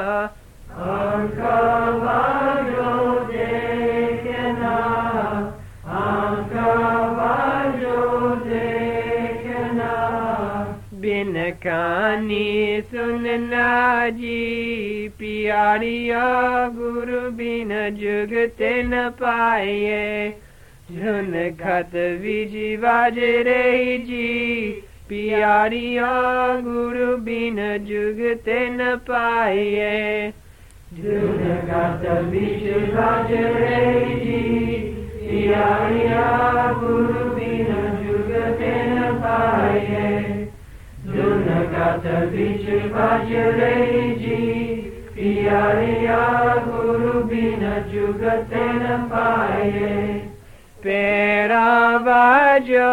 आंका वाजो देखना, आंका वाजो देखना। बिन कहानी सुनना जी, प्यारिया गुरु बिन जुगते न पाए। धुन खत विच बाज रही जी, प्यारिया गुरु बिन जुगते न पाए। धुन खत विच बाज रही जी, प्यारिया गुरु बिन जुगते जुगते न पाए धुन गात बीच बाजरे जी पियारिया गुरु बिन जुगते न पाए पेरा बाजो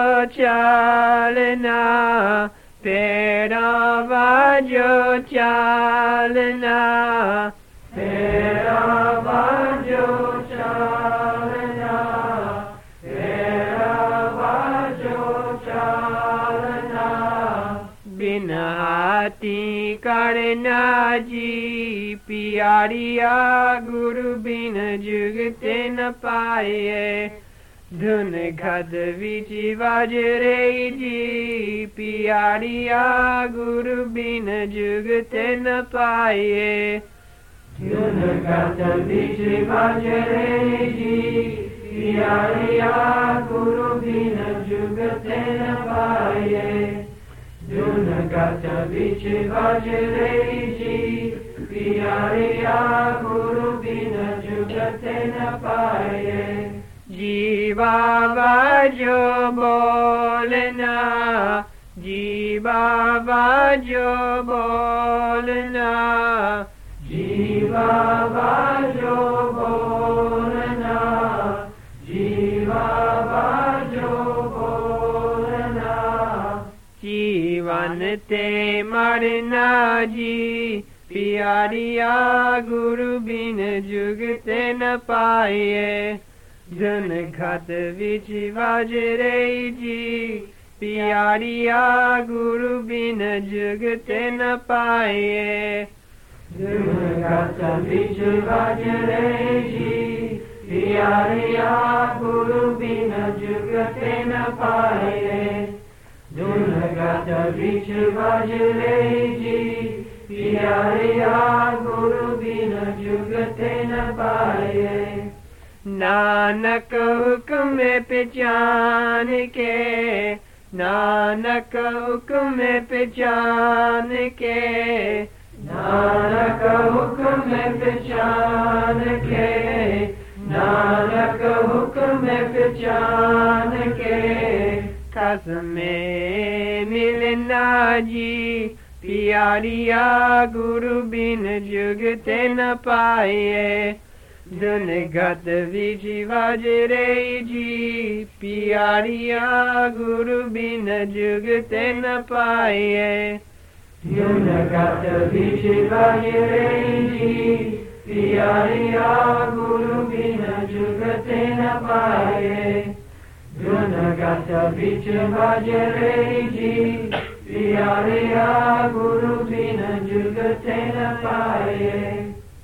चालना पेरा बाजो चालना पेरा बाजो चालना पेरा बाजो चालना बिन हाथी करना जी पियारिया गुरु बिन जुगते न पाए धुन घद विच बाजरे जी पियारिया गुरु बिन जुगते न पाए धुन घद विच बाजरे जी पियारिया गुरु बिन जुगते न पाए धुन घद विच बाजरे जी पियारिया गुरु बिन जुगते न पाए जीवा बाजो बोलना जीवा बाजो बोलना जीवा बाजो बोलना जीवा बाजो बोलना जीवन ते मरना जी पियारिया गुरु बिन जुगते न पाए धुन घत विच बाजरे जी पियारिया गुरु बिन जुगते न पाए धुन घत विच बाजरे जी पियारिया गुरु बिन जुगते न पाए धुन घत विच बाजरे जी पियारिया गुरु बिन जुगते न पाए नानक हुक्म पहचान के नानक हुक्म पहचान के नानक हुक्म पहचान के नानक हुक्म पहचान के कसमे मिलना जी पियारिया गुरु बिन जुगते न पाए धुन घत विच बाजरे जी पियारिया गुरु बिन जुगते न पाए धुन घत विच बाजरे जी पियारिया गुरु बिन जुगते न पाए धुन घत विच बाजरे जी पियारिया गुरु बिन जुगते न पाए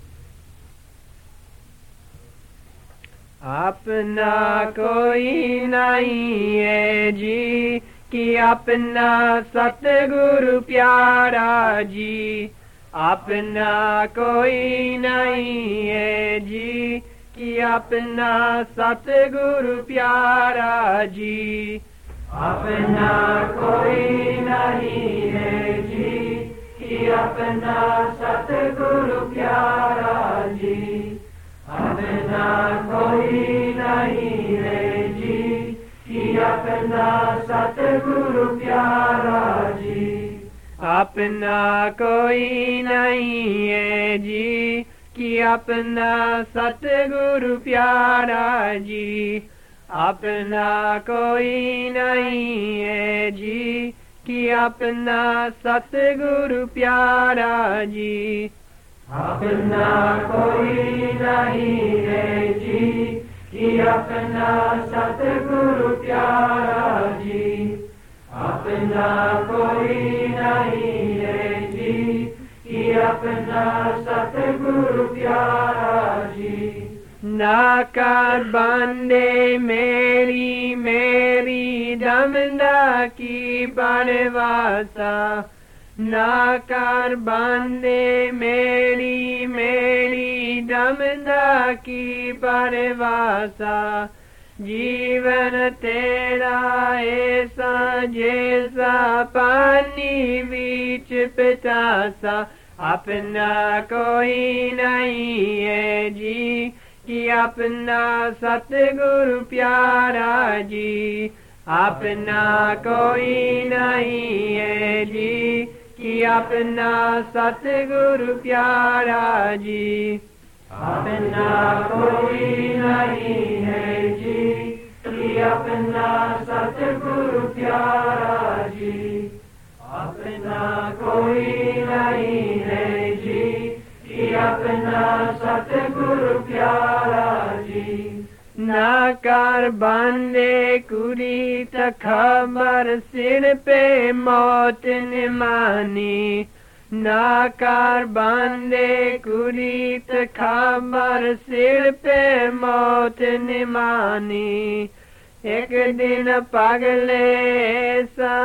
अपना कोई नहीं है जी कि अपना सतगुरु प्यारा जी अपना कोई नहीं है जी कि अपना सतगुरु प्यारा जी अपना कोई नहीं है जी कि अपना सतगुरु प्यारा जी अपना कोई नहीं है जी कि अपना सतगुरु प्यारा जी अपना कोई नहीं है जी कि अपना सतगुरु प्यारा जी अपना कोई नहीं है जी कि अपना सतगुरु प्यारा जी अपना कोई नहीं है जी कि अपना सतगुरु प्यारा जी अपना कोई नहीं है जी कि अपना सतगुरु प्यारा जी नाकार बंदे मेरी मेरी दमदा की परवासा नाकार बंदे मेरी मेरी दमदा की परवासा जीवन तेरा ऐसा जैसा पानी बीच पितासा अपना कोई नहीं है जी कि अपना सतगुरु प्यारा जी अपना कोई नहीं है जी कि अपना सतगुरु प्यारा जी। अपना कोई नहीं है जी कि अपना सतगुरु प्यारा जी। अपना कोई नहीं है जी कि अपना सतगुरु प्यारा जी। ना कर बंदे कुरी त खबर सिर पे मौत न मानी। ना कर बंदे कुरी त खबर सिर पे मौत न मानी। एक दिन पगले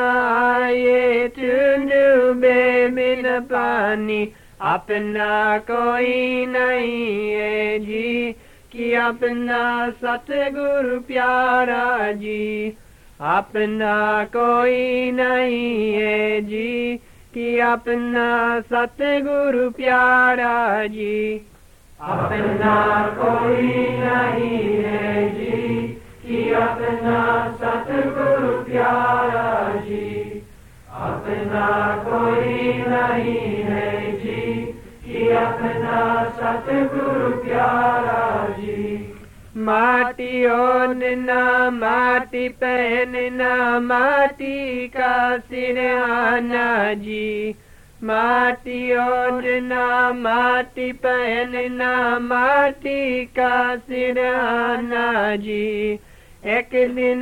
साये डूबे बिन पानी। अपना कोई नहीं है जी कि अपना सतगुरु प्यारा जी। अपना कोई नहीं है जी कि अपना सतगुरु प्यारा जी। अपना कोई नहीं है जी कि अपना सतगुरु प्यारा जी। अपना कोई नहीं है जी कि अपना सतगुरु प्यारा जी। माटी ओढ़ना माटी पहनना माटी का सिरहाना जी। माटी ओढ़ना माटी पहनना माटी का सिरहाना जी। एक दिन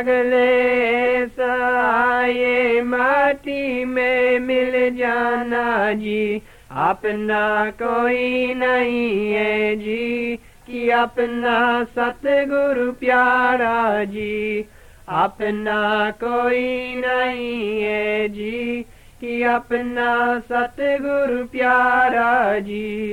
पगले साये माटी में मिल जाना जी। अपना कोई नहीं है जी कि अपना सतगुरु प्यारा जी। अपना कोई नहीं है जी कि अपना सतगुरु प्यारा जी।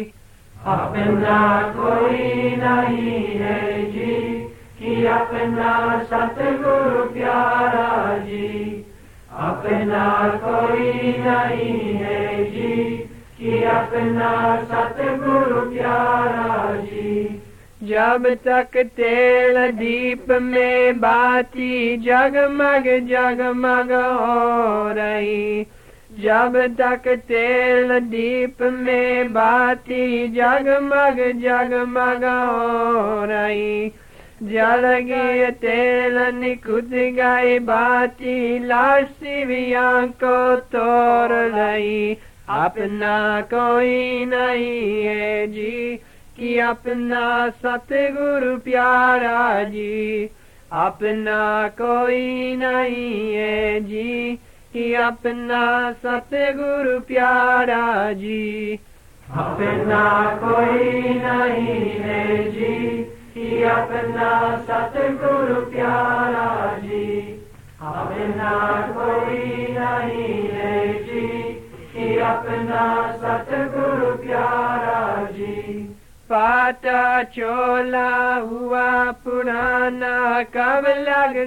अपना कोई नहीं है जी कि अपना सतगुरु प्यारा जी। अपना कोई नहीं है जी कि अपना सतगुरु प्यारा जी। जब तक तेल दीप में बाती जगमग जगमग हो रही। जब तक तेल दीप में बाती जगमग जगमग हो रही। जल गए तेल निकुत गए बाती लाश शिविया को तोड़ रही। अपना कोई नहीं है जी कि अपना सतगुरु प्यारा जी। अपना कोई नहीं है जी कि अपना सतगुरु प्यारा जी। अपना कोई नहीं है जी कि अपना सतगुरु प्यारा जी। अपना कोई नहीं है जी कि अपना सतगुरु प्यारा जी। पाटा चोला हुआ पुराना कब लग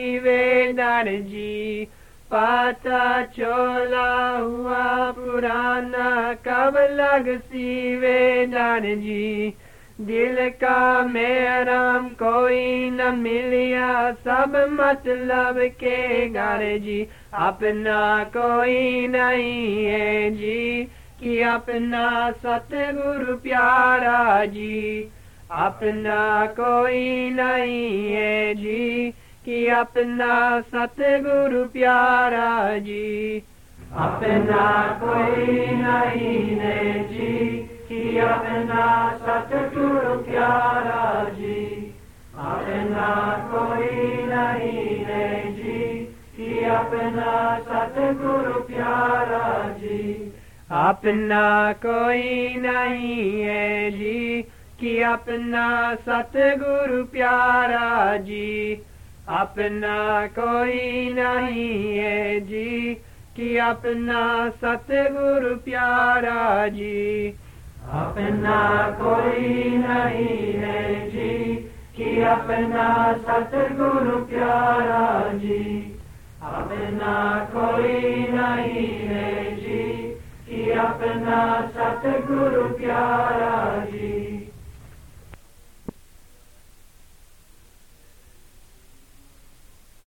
सीवेदार जी। पाटा चोला हुआ पुराना कब लग सीवेदार जी। दिल का मेराम कोई न मिलिया सब मतलब के घर जी। अपना कोई नहीं है जी कि अपना सतगुरु प्यारा जी। अपना कोई नहीं है जी कि अपना सतगुरु प्यारा जी। अपना कोई नहीं है जी कि अपना सतगुरु प्यारा जी। अपना कोई नहीं है जी कि अपना सतगुरु प्यारा जी। अपना कोई नहीं है जी कि अपना सतगुरु प्यारा जी। अपना कोई नहीं है जी कि अपना सतगुरु प्यारा जी। अपना कोई नहीं है जी कि अपना सतगुरु प्यारा जी। अपना कोई नहीं है जी कि अपना